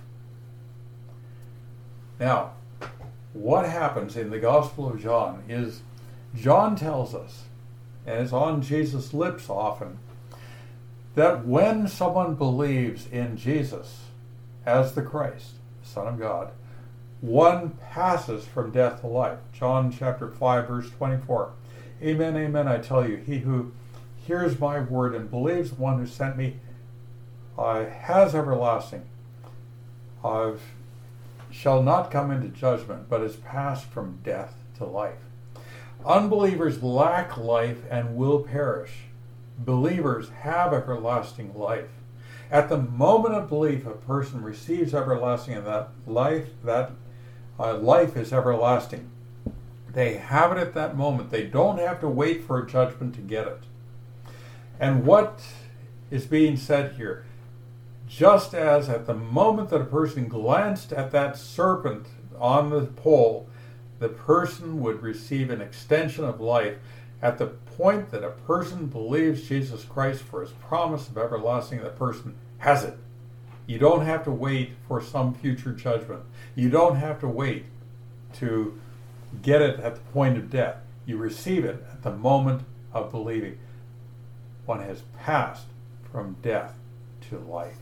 Now, what happens in the Gospel of John is John tells us, and it's on Jesus' lips often, that when someone believes in Jesus as the Christ, the Son of God, one passes from death to life. John chapter five, verse twenty-four. Amen, amen, I tell you, he who hears my word and believes the one who sent me uh, has everlasting. Uh, shall not come into judgment, but is passed from death to life. Unbelievers lack life and will perish. Believers have everlasting life. At the moment of belief, a person receives everlasting, and that life, that uh, life is everlasting. They have it at that moment. They don't have to wait for a judgment to get it. And what is being said here? Just as at the moment that a person glanced at that serpent on the pole, the person would receive an extension of life. At the point that a person believes Jesus Christ for his promise of everlasting, the person has it. You don't have to wait for some future judgment. You don't have to wait to get it at the point of death. You receive it at the moment of believing. One has passed from death to life.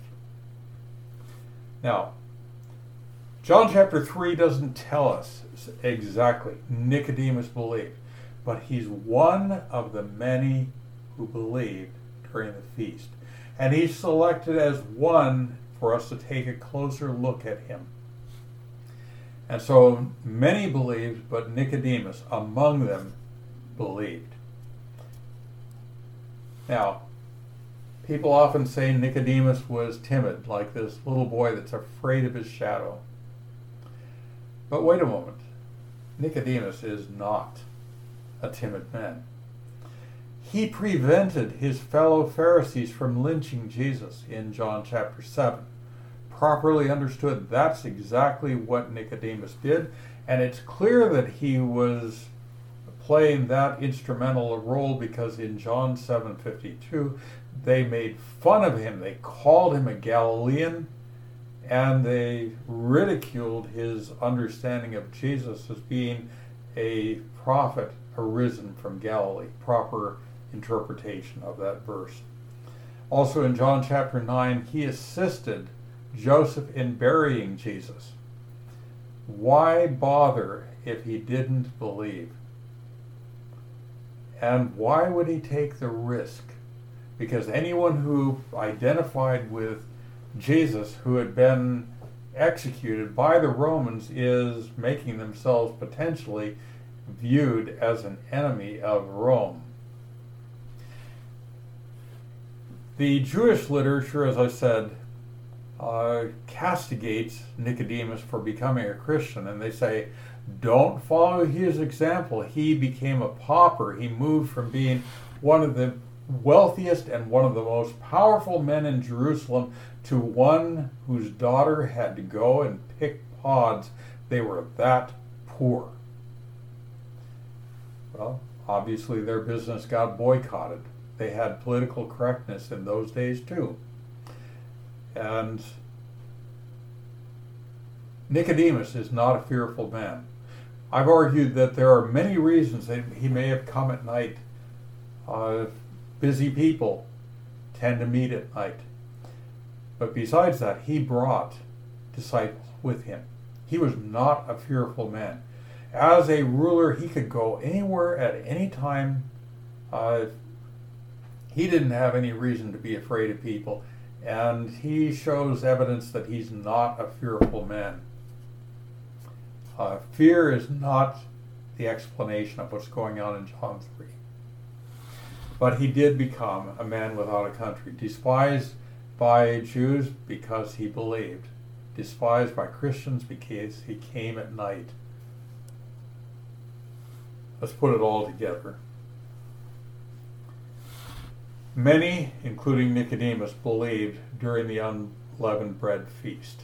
Now, John chapter three doesn't tell us exactly Nicodemus believed, but he's one of the many who believed during the feast. And he's selected as one for us to take a closer look at him. And so many believed, but Nicodemus among them believed. Now, people often say Nicodemus was timid, like this little boy that's afraid of his shadow. But wait a moment. Nicodemus is not a timid man. He prevented his fellow Pharisees from lynching Jesus in John chapter seven. Properly understood, that's exactly what Nicodemus did, and it's clear that he was playing that instrumental role because in John seven fifty-two they made fun of him. They called him a Galilean, and they ridiculed his understanding of Jesus as being a prophet arisen from Galilee. Proper interpretation of that verse. Also in John chapter nine, he assisted Joseph in burying Jesus. Why bother if he didn't believe? And why would he take the risk? Because anyone who identified with Jesus, who had been executed by the Romans, is making themselves potentially viewed as an enemy of Rome. The Jewish literature, as I said, uh, castigates Nicodemus for becoming a Christian, and they say, don't follow his example. He became a pauper. He moved from being one of the wealthiest and one of the most powerful men in Jerusalem to one whose daughter had to go and pick pods. They were that poor. Well, obviously their business got boycotted. They had political correctness in those days too. And Nicodemus is not a fearful man. I've argued that there are many reasons that he may have come at night. Uh, busy people tend to meet at night. But besides that, he brought disciples with him. He was not a fearful man. As a ruler, he could go anywhere at any time. Uh, he didn't have any reason to be afraid of people. And he shows evidence that he's not a fearful man. Uh, fear is not the explanation of what's going on in John three. But he did become a man without a country, despised by Jews because he believed, despised by Christians because he came at night. Let's put it all together. Many, including Nicodemus, believed during the unleavened bread feast.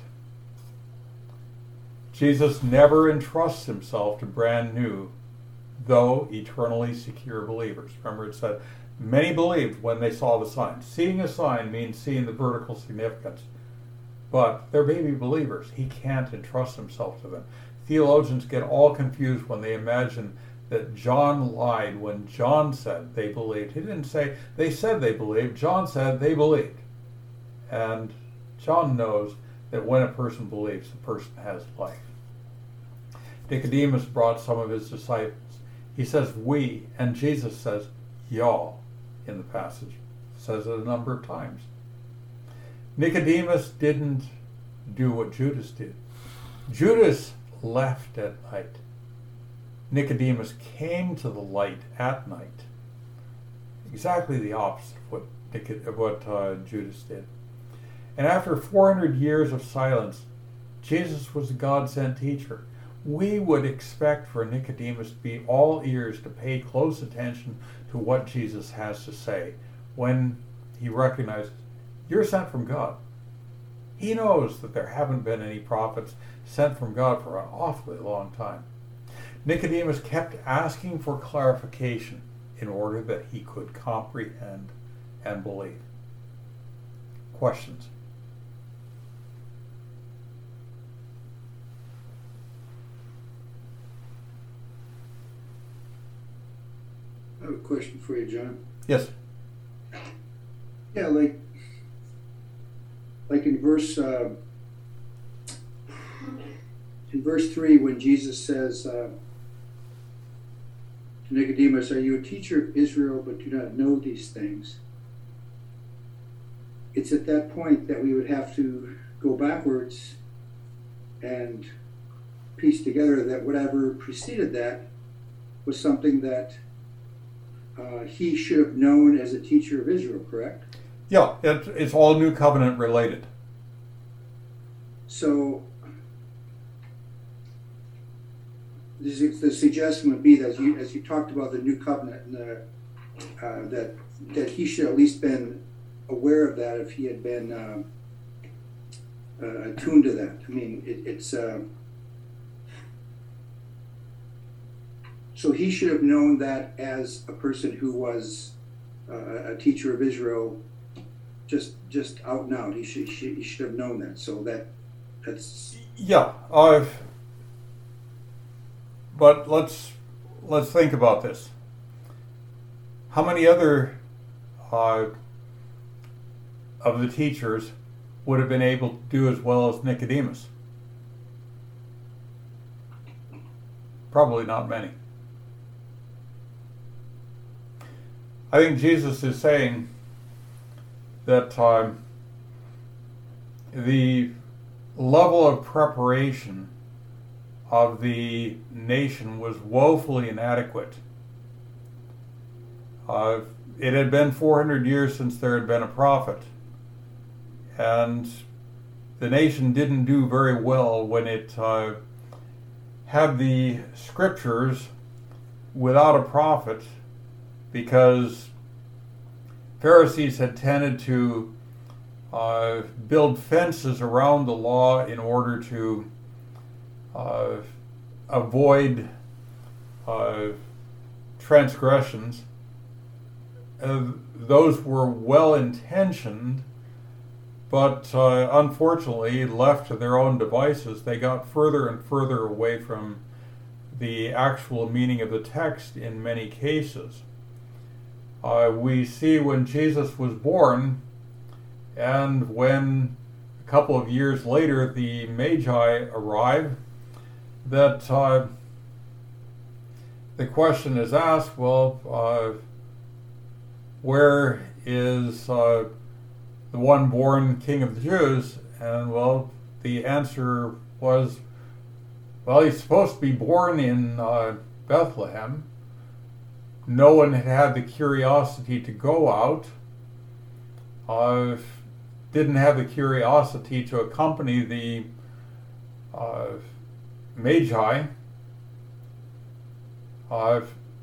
Jesus never entrusts himself to brand new, though eternally secure believers. Remember it said, many believed when they saw the sign. Seeing a sign means seeing the vertical significance. But they're baby believers. He can't entrust himself to them. Theologians get all confused when they imagine that John lied when John said they believed. He didn't say they said they believed. John said they believed. And John knows that when a person believes, the person has life. Nicodemus brought some of his disciples. He says we, and Jesus says y'all in the passage. Says it a number of times. Nicodemus didn't do what Judas did. Judas left at night. Nicodemus came to the light at night. Exactly the opposite of what, Nicod- of what uh, Judas did. And after four hundred years of silence, Jesus was a God-sent teacher. We would expect for Nicodemus to be all ears to pay close attention to what Jesus has to say when he recognizes, you're sent from God. He knows that there haven't been any prophets sent from God for an awfully long time. Nicodemus kept asking for clarification in order that he could comprehend and believe. Questions? I have a question for you, John. Yes. Yeah, like, like in verse uh, in verse three, when Jesus says uh, to Nicodemus, "Are you a teacher of Israel, but do not know these things?" It's at that point that we would have to go backwards and piece together that whatever preceded that was something that uh, he should have known as a teacher of Israel, correct? Yeah, it, it's all New Covenant related. So the, the suggestion would be that you, as you talked about the New Covenant, and the, uh, that that he should at least been aware of that if he had been uh, uh, attuned to that. I mean, it, it's uh, so he should have known that as a person who was uh, a teacher of Israel, just just out and out. He should he, he should have known that. So that that's Yeah, uh, but let's let's think about this. How many other uh, of the teachers would have been able to do as well as Nicodemus? Probably not many. I think Jesus is saying that uh, the level of preparation of the nation was woefully inadequate. Uh, it had been four hundred years since there had been a prophet, and the nation didn't do very well when it uh, had the scriptures without a prophet, because Pharisees had tended to uh, build fences around the law in order to uh, avoid uh, transgressions. Uh, those were well-intentioned, but uh, unfortunately, left to their own devices, they got further and further away from the actual meaning of the text in many cases. Uh, we see when Jesus was born, and when a couple of years later the Magi arrive, that uh, the question is asked, well, uh, where is uh, the one born King of the Jews? And well, the answer was, well, he's supposed to be born in uh, Bethlehem. No one had had the curiosity to go out, uh, didn't have the curiosity to accompany the uh, Magi. Uh,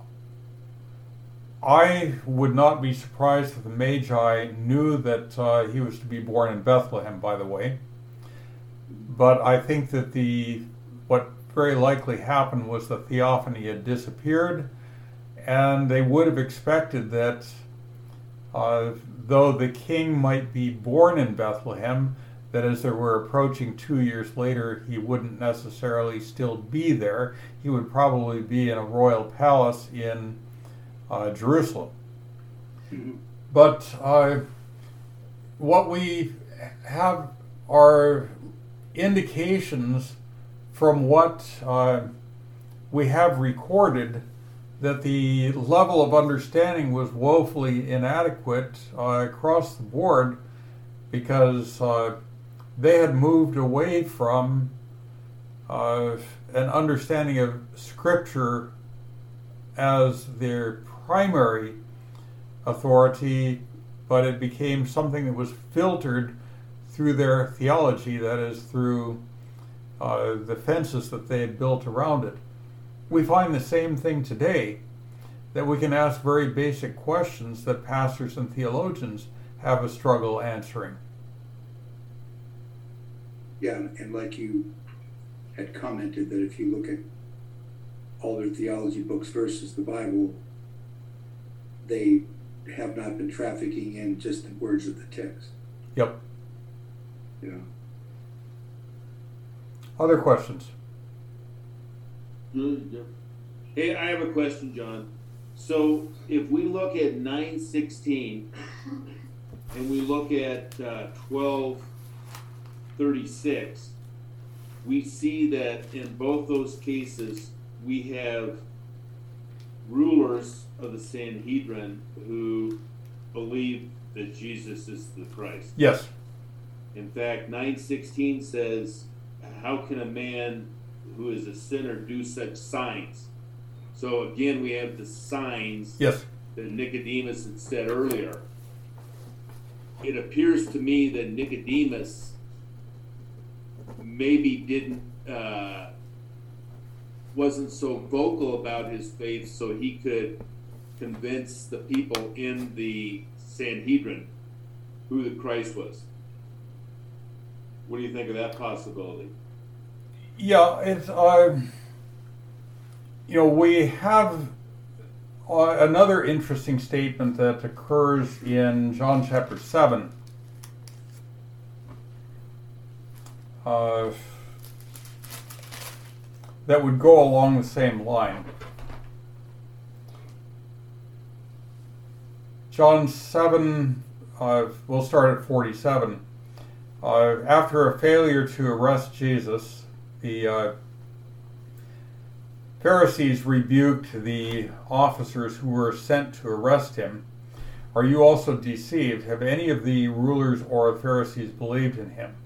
I would not be surprised if the Magi knew that uh, he was to be born in Bethlehem, by the way. But I think that the what very likely happened was the theophany had disappeared, and they would have expected that uh, though the king might be born in Bethlehem, that as they were approaching two years later, he wouldn't necessarily still be there. He would probably be in a royal palace in uh, Jerusalem. Mm-hmm. But uh, what we have are indications from what uh, we have recorded that the level of understanding was woefully inadequate uh, across the board, because uh, they had moved away from uh, an understanding of Scripture as their primary authority, but it became something that was filtered through their theology, that is, through uh, the fences that they had built around it. We find the same thing today, that we can ask very basic questions that pastors and theologians have a struggle answering. Yeah, and like you had commented, that if you look at all their theology books versus the Bible, they have not been trafficking in just the words of the text. Yep. Yeah. Other questions? Hey, I have a question, John. So if we look at nine sixteen and we look at uh, twelve thirty-six, we see that in both those cases we have rulers of the Sanhedrin who believe that Jesus is the Christ. Yes. In fact, nine sixteen says, how can a man who is a sinner do such signs? So again, we have the signs Yes. that Nicodemus had said earlier. It appears to me that Nicodemus maybe didn't, uh, wasn't so vocal about his faith so he could convince the people in the Sanhedrin who the Christ was. What do you think of that possibility? Yeah, it's, uh, you know, we have uh, another interesting statement that occurs in John chapter seven. Uh, that would go along the same line. John seven, uh, we'll start at forty-seven. Uh, after a failure to arrest Jesus, the uh, Pharisees rebuked the officers who were sent to arrest him. Are you also deceived? Have any of the rulers or Pharisees believed in him?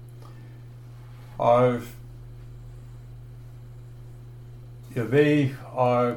Uh, yeah, they uh,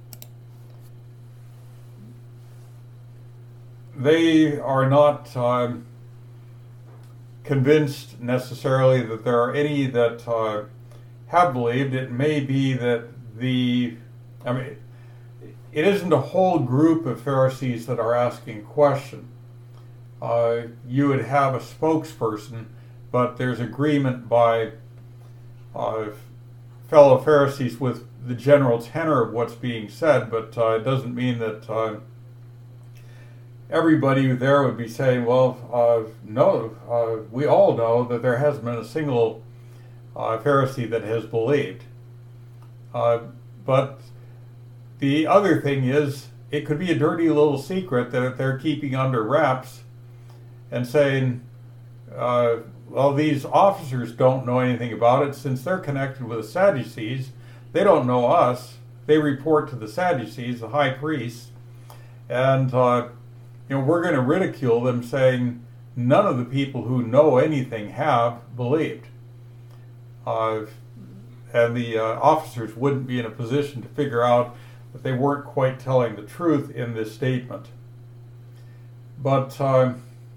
they are not uh, convinced necessarily that there are any that uh, have believed. It may be that the, I mean, it isn't a whole group of Pharisees that are asking a question. Uh, you would have a spokesperson, but there's agreement by uh, fellow Pharisees with the general tenor of what's being said, but uh, it doesn't mean that uh, everybody there would be saying, well, uh, no, uh, we all know that there hasn't been a single uh, Pharisee that has believed. Uh, but the other thing is, it could be a dirty little secret that they're keeping under wraps and saying, uh, well, these officers don't know anything about it since they're connected with the Sadducees. They don't know us. They report to the Sadducees, the high priests, and uh, you know, we're going to ridicule them, saying none of the people who know anything have believed. Uh, and the uh, officers wouldn't be in a position to figure out that they weren't quite telling the truth in this statement. But uh,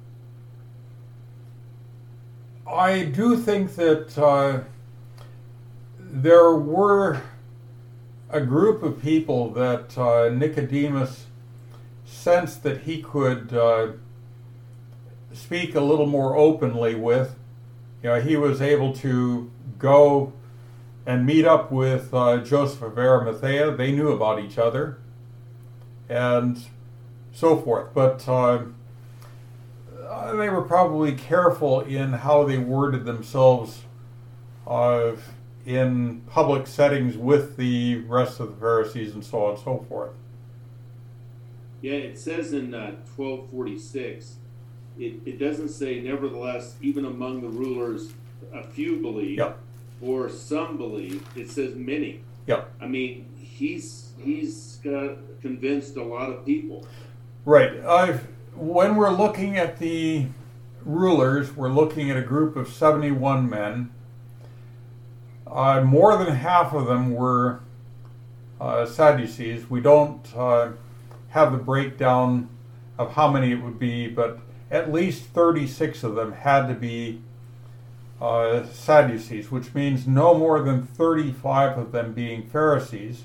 I do think that uh, there were a group of people that uh, Nicodemus sensed that he could uh, speak a little more openly with. You know, he was able to go and meet up with uh, Joseph of Arimathea. They knew about each other, and so forth. But uh, they were probably careful in how they worded themselves uh, in public settings with the rest of the Pharisees and so on and so forth. Yeah, it says in uh, twelve forty-six, it, it doesn't say, nevertheless, even among the rulers, a few believe, Yep. or some believe. It says many. Yep. I mean, he's he's got convinced a lot of people. Right. I've, when we're looking at the rulers, we're looking at a group of seventy-one men. uh, more than half of them were uh, Sadducees. We don't uh, have the breakdown of how many it would be, but at least thirty-six of them had to be uh, Sadducees, which means no more than thirty-five of them being Pharisees.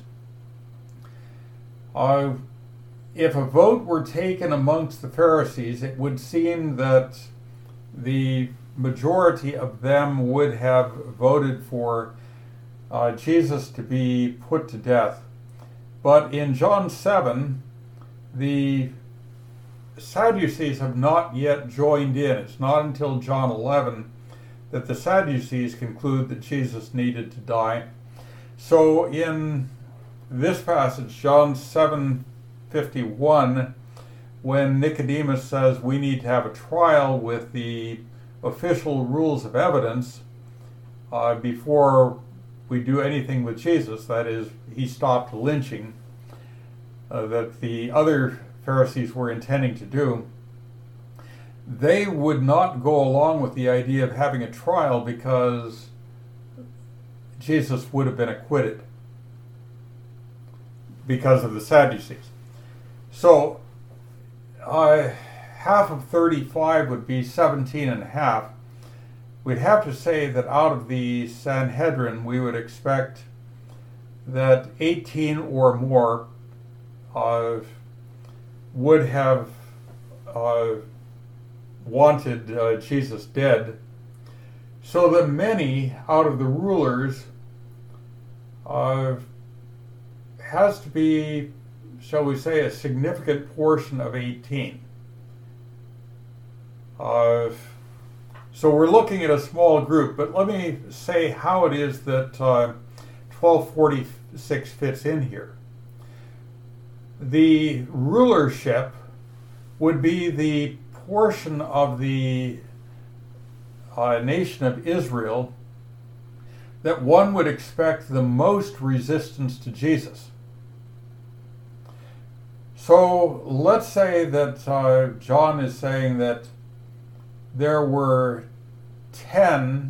Uh, if a vote were taken amongst the Pharisees, it would seem that the majority of them would have voted for uh, Jesus to be put to death. But in John seven, the Sadducees have not yet joined in. It's not until John eleven that the Sadducees conclude that Jesus needed to die. So in this passage, John seven fifty-one, when Nicodemus says we need to have a trial with the official rules of evidence uh, before we do anything with Jesus, that is, he stopped lynching, uh, that the other Pharisees were intending to do, they would not go along with the idea of having a trial because Jesus would have been acquitted because of the Sadducees. So uh, half of thirty-five would be seventeen and a half. We'd have to say that out of the Sanhedrin, we would expect that eighteen or more uh, would have uh, wanted uh, Jesus dead, so that many out of the rulers uh, has to be, shall we say, a significant portion of eighteen. Uh, so we're looking at a small group, but let me say how it is that uh, twelve forty-six fits in here. The rulership would be the portion of the uh, nation of Israel that one would expect the most resistance to Jesus. So let's say that uh, John is saying that there were ten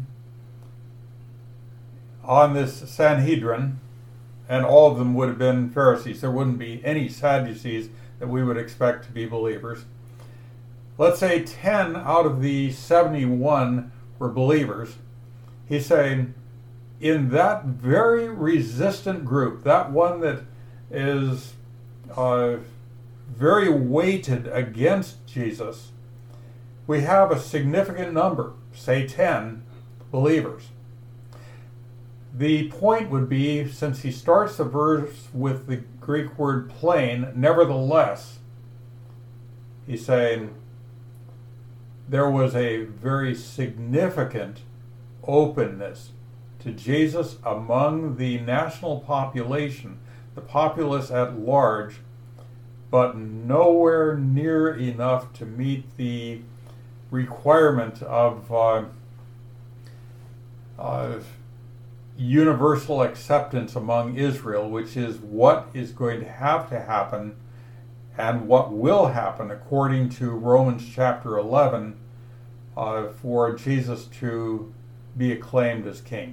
on this Sanhedrin, and all of them would have been Pharisees. There wouldn't be any Sadducees that we would expect to be believers. Let's say ten out of the seventy-one were believers. He's saying, in that very resistant group, that one that is uh, very weighted against Jesus, we have a significant number, say ten, believers. The point would be, since he starts the verse with the Greek word plain, nevertheless, he's saying there was a very significant openness to Jesus among the national population, the populace at large, but nowhere near enough to meet the requirement of uh, uh, universal acceptance among Israel, which is what is going to have to happen and what will happen according to Romans chapter eleven uh, for Jesus to be acclaimed as king.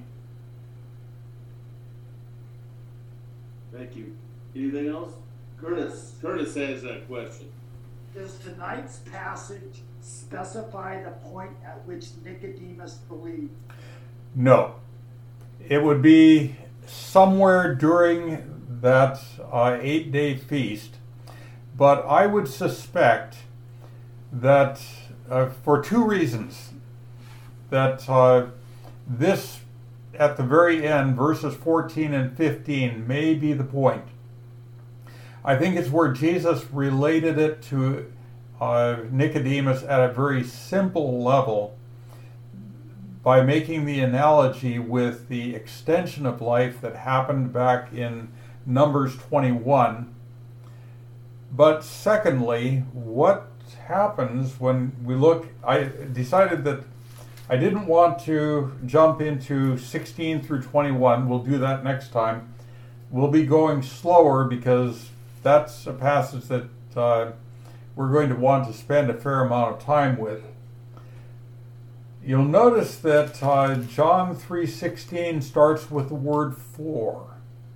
Thank you. Anything else? Curtis. Curtis has a question. Does tonight's passage specify the point at which Nicodemus believed? No. It would be somewhere during that uh, eight-day feast, but I would suspect that uh, for two reasons, that uh, this, at the very end, verses fourteen and fifteen, may be the point. I think it's where Jesus related it to uh, Nicodemus at a very simple level by making the analogy with the extension of life that happened back in Numbers twenty-one. But secondly, what happens when we look, I decided that I didn't want to jump into sixteen through twenty-one. We'll do that next time. We'll be going slower because that's a passage that uh, we're going to want to spend a fair amount of time with. you'll notice that uh, John three sixteen starts with the word for.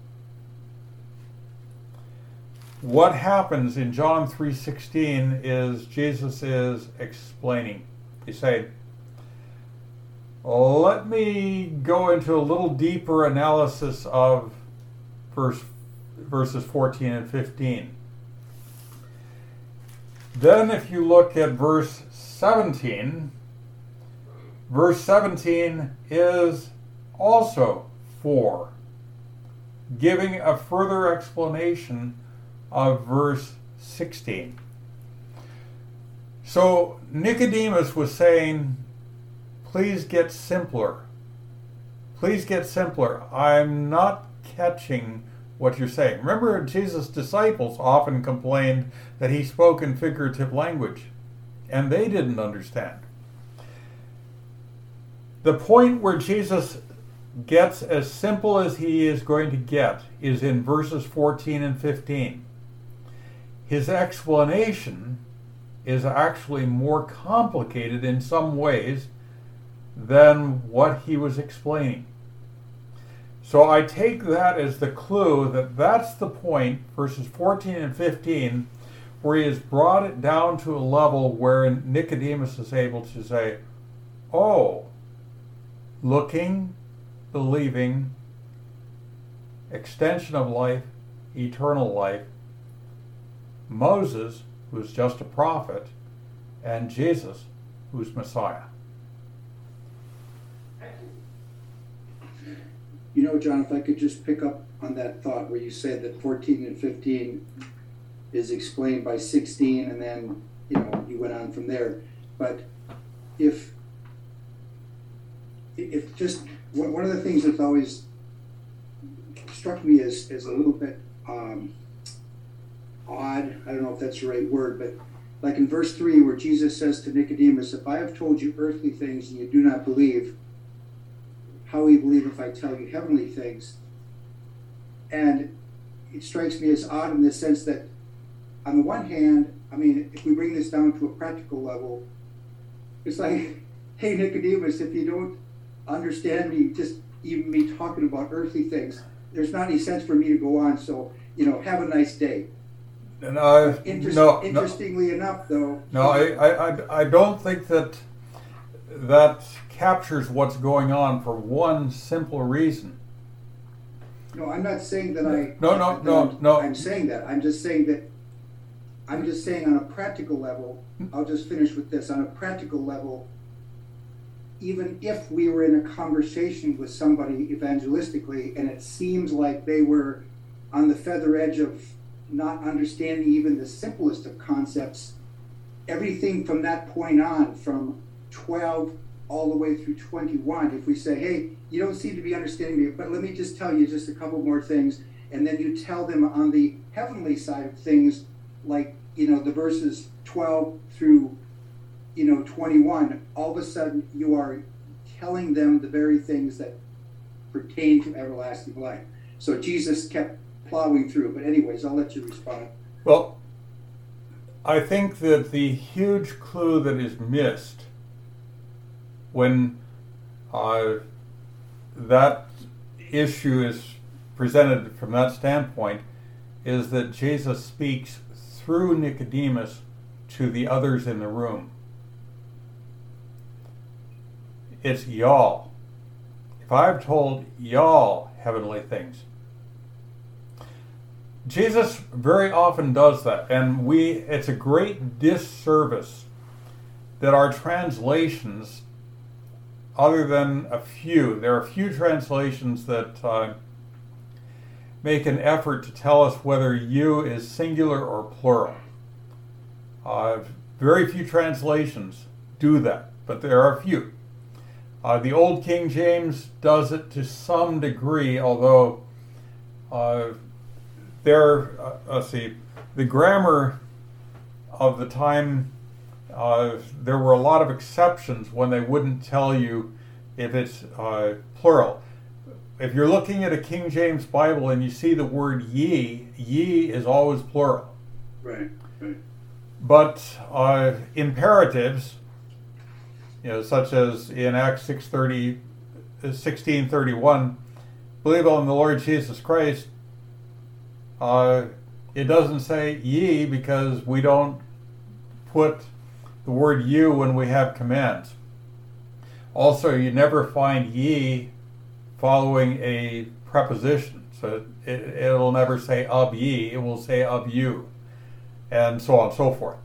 What happens in John three sixteen is Jesus is explaining. He's saying, let me go into a little deeper analysis of verse, verses fourteen and fifteen. Then if you look at verse seventeen, verse seventeen is also for, giving a further explanation of verse sixteen. So Nicodemus was saying, please get simpler. Please get simpler. I'm not catching what you're saying. Remember, Jesus' disciples often complained that he spoke in figurative language, and they didn't understand. The point where Jesus gets as simple as he is going to get is in verses fourteen and fifteen. His explanation is actually more complicated in some ways than what he was explaining. So I take that as the clue that that's the point, verses fourteen and fifteen, where he has brought it down to a level where Nicodemus is able to say, oh, looking, believing, extension of life, eternal life, Moses, who's just a prophet, and Jesus, who's Messiah. You know, John, if I could just pick up on that thought where you said that fourteen and fifteen is explained by sixteen, and then, you know, you went on from there. But if, if just, one of the things that's always struck me as, as a little bit um, odd, I don't know if that's the right word, but like in verse three where Jesus says to Nicodemus, if I have told you earthly things and you do not believe, how will you believe if I tell you heavenly things? And it strikes me as odd in the sense that, on the one hand, I mean, if we bring this down to a practical level, it's like, hey, Nicodemus, if you don't understand me, just even me talking about earthly things, there's not any sense for me to go on, so, you know, have a nice day. No, Interest, no, interestingly no. enough, though... No, I, I, I don't think that that captures what's going on for one simple reason. No, I'm not saying that I... No, no, that no, I'm, no. I'm saying that. I'm just saying that... I'm just saying on a practical level, I'll just finish with this. On a practical level, even if we were in a conversation with somebody evangelistically, and it seems like they were on the feather edge of not understanding even the simplest of concepts, everything from that point on, from twelve all the way through twenty-one, if we say, hey, you don't seem to be understanding me, but let me just tell you just a couple more things, and then you tell them on the heavenly side of things, like, you know, the verses twelve through, you know, twenty-one, all of a sudden you are telling them the very things that pertain to everlasting life. So Jesus kept plowing through. But anyways, I'll let you respond. Well, I think that the huge clue that is missed when uh, that issue is presented from that standpoint is that Jesus speaks through Nicodemus to the others in the room. It's y'all. If I've told y'all heavenly things, Jesus very often does that, and we it's a great disservice that our translations, other than a few, there are a few translations that uh, make an effort to tell us whether you is singular or plural. Uh, very few translations do that, but there are a few. Uh, the Old King James does it to some degree, although uh, there, uh, let's see, the grammar of the time, uh, there were a lot of exceptions when they wouldn't tell you if it's uh, plural. If you're looking at a King James Bible and you see the word ye, ye is always plural. Right, right. But uh, imperatives you know, such as in Acts six thirty, sixteen thirty-one, believe on the Lord Jesus Christ. Uh, it doesn't say ye because we don't put the word you when we have commands. Also, you never find ye following a preposition. So it, it'll never say of ye, it will say of you, and so on and so forth.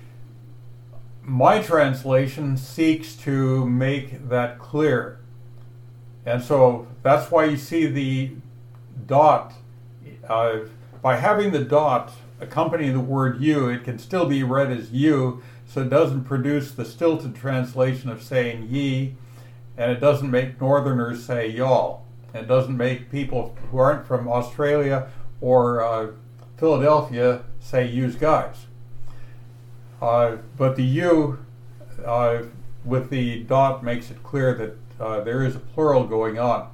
My translation seeks to make that clear. And so that's why you see the dot. Uh, by having the dot accompanying the word you, it can still be read as you, so it doesn't produce the stilted translation of saying ye, and it doesn't make Northerners say y'all. It doesn't make people who aren't from Australia or uh, Philadelphia say yous guys. Uh, but the you uh, with the dot makes it clear that uh, there is a plural going on.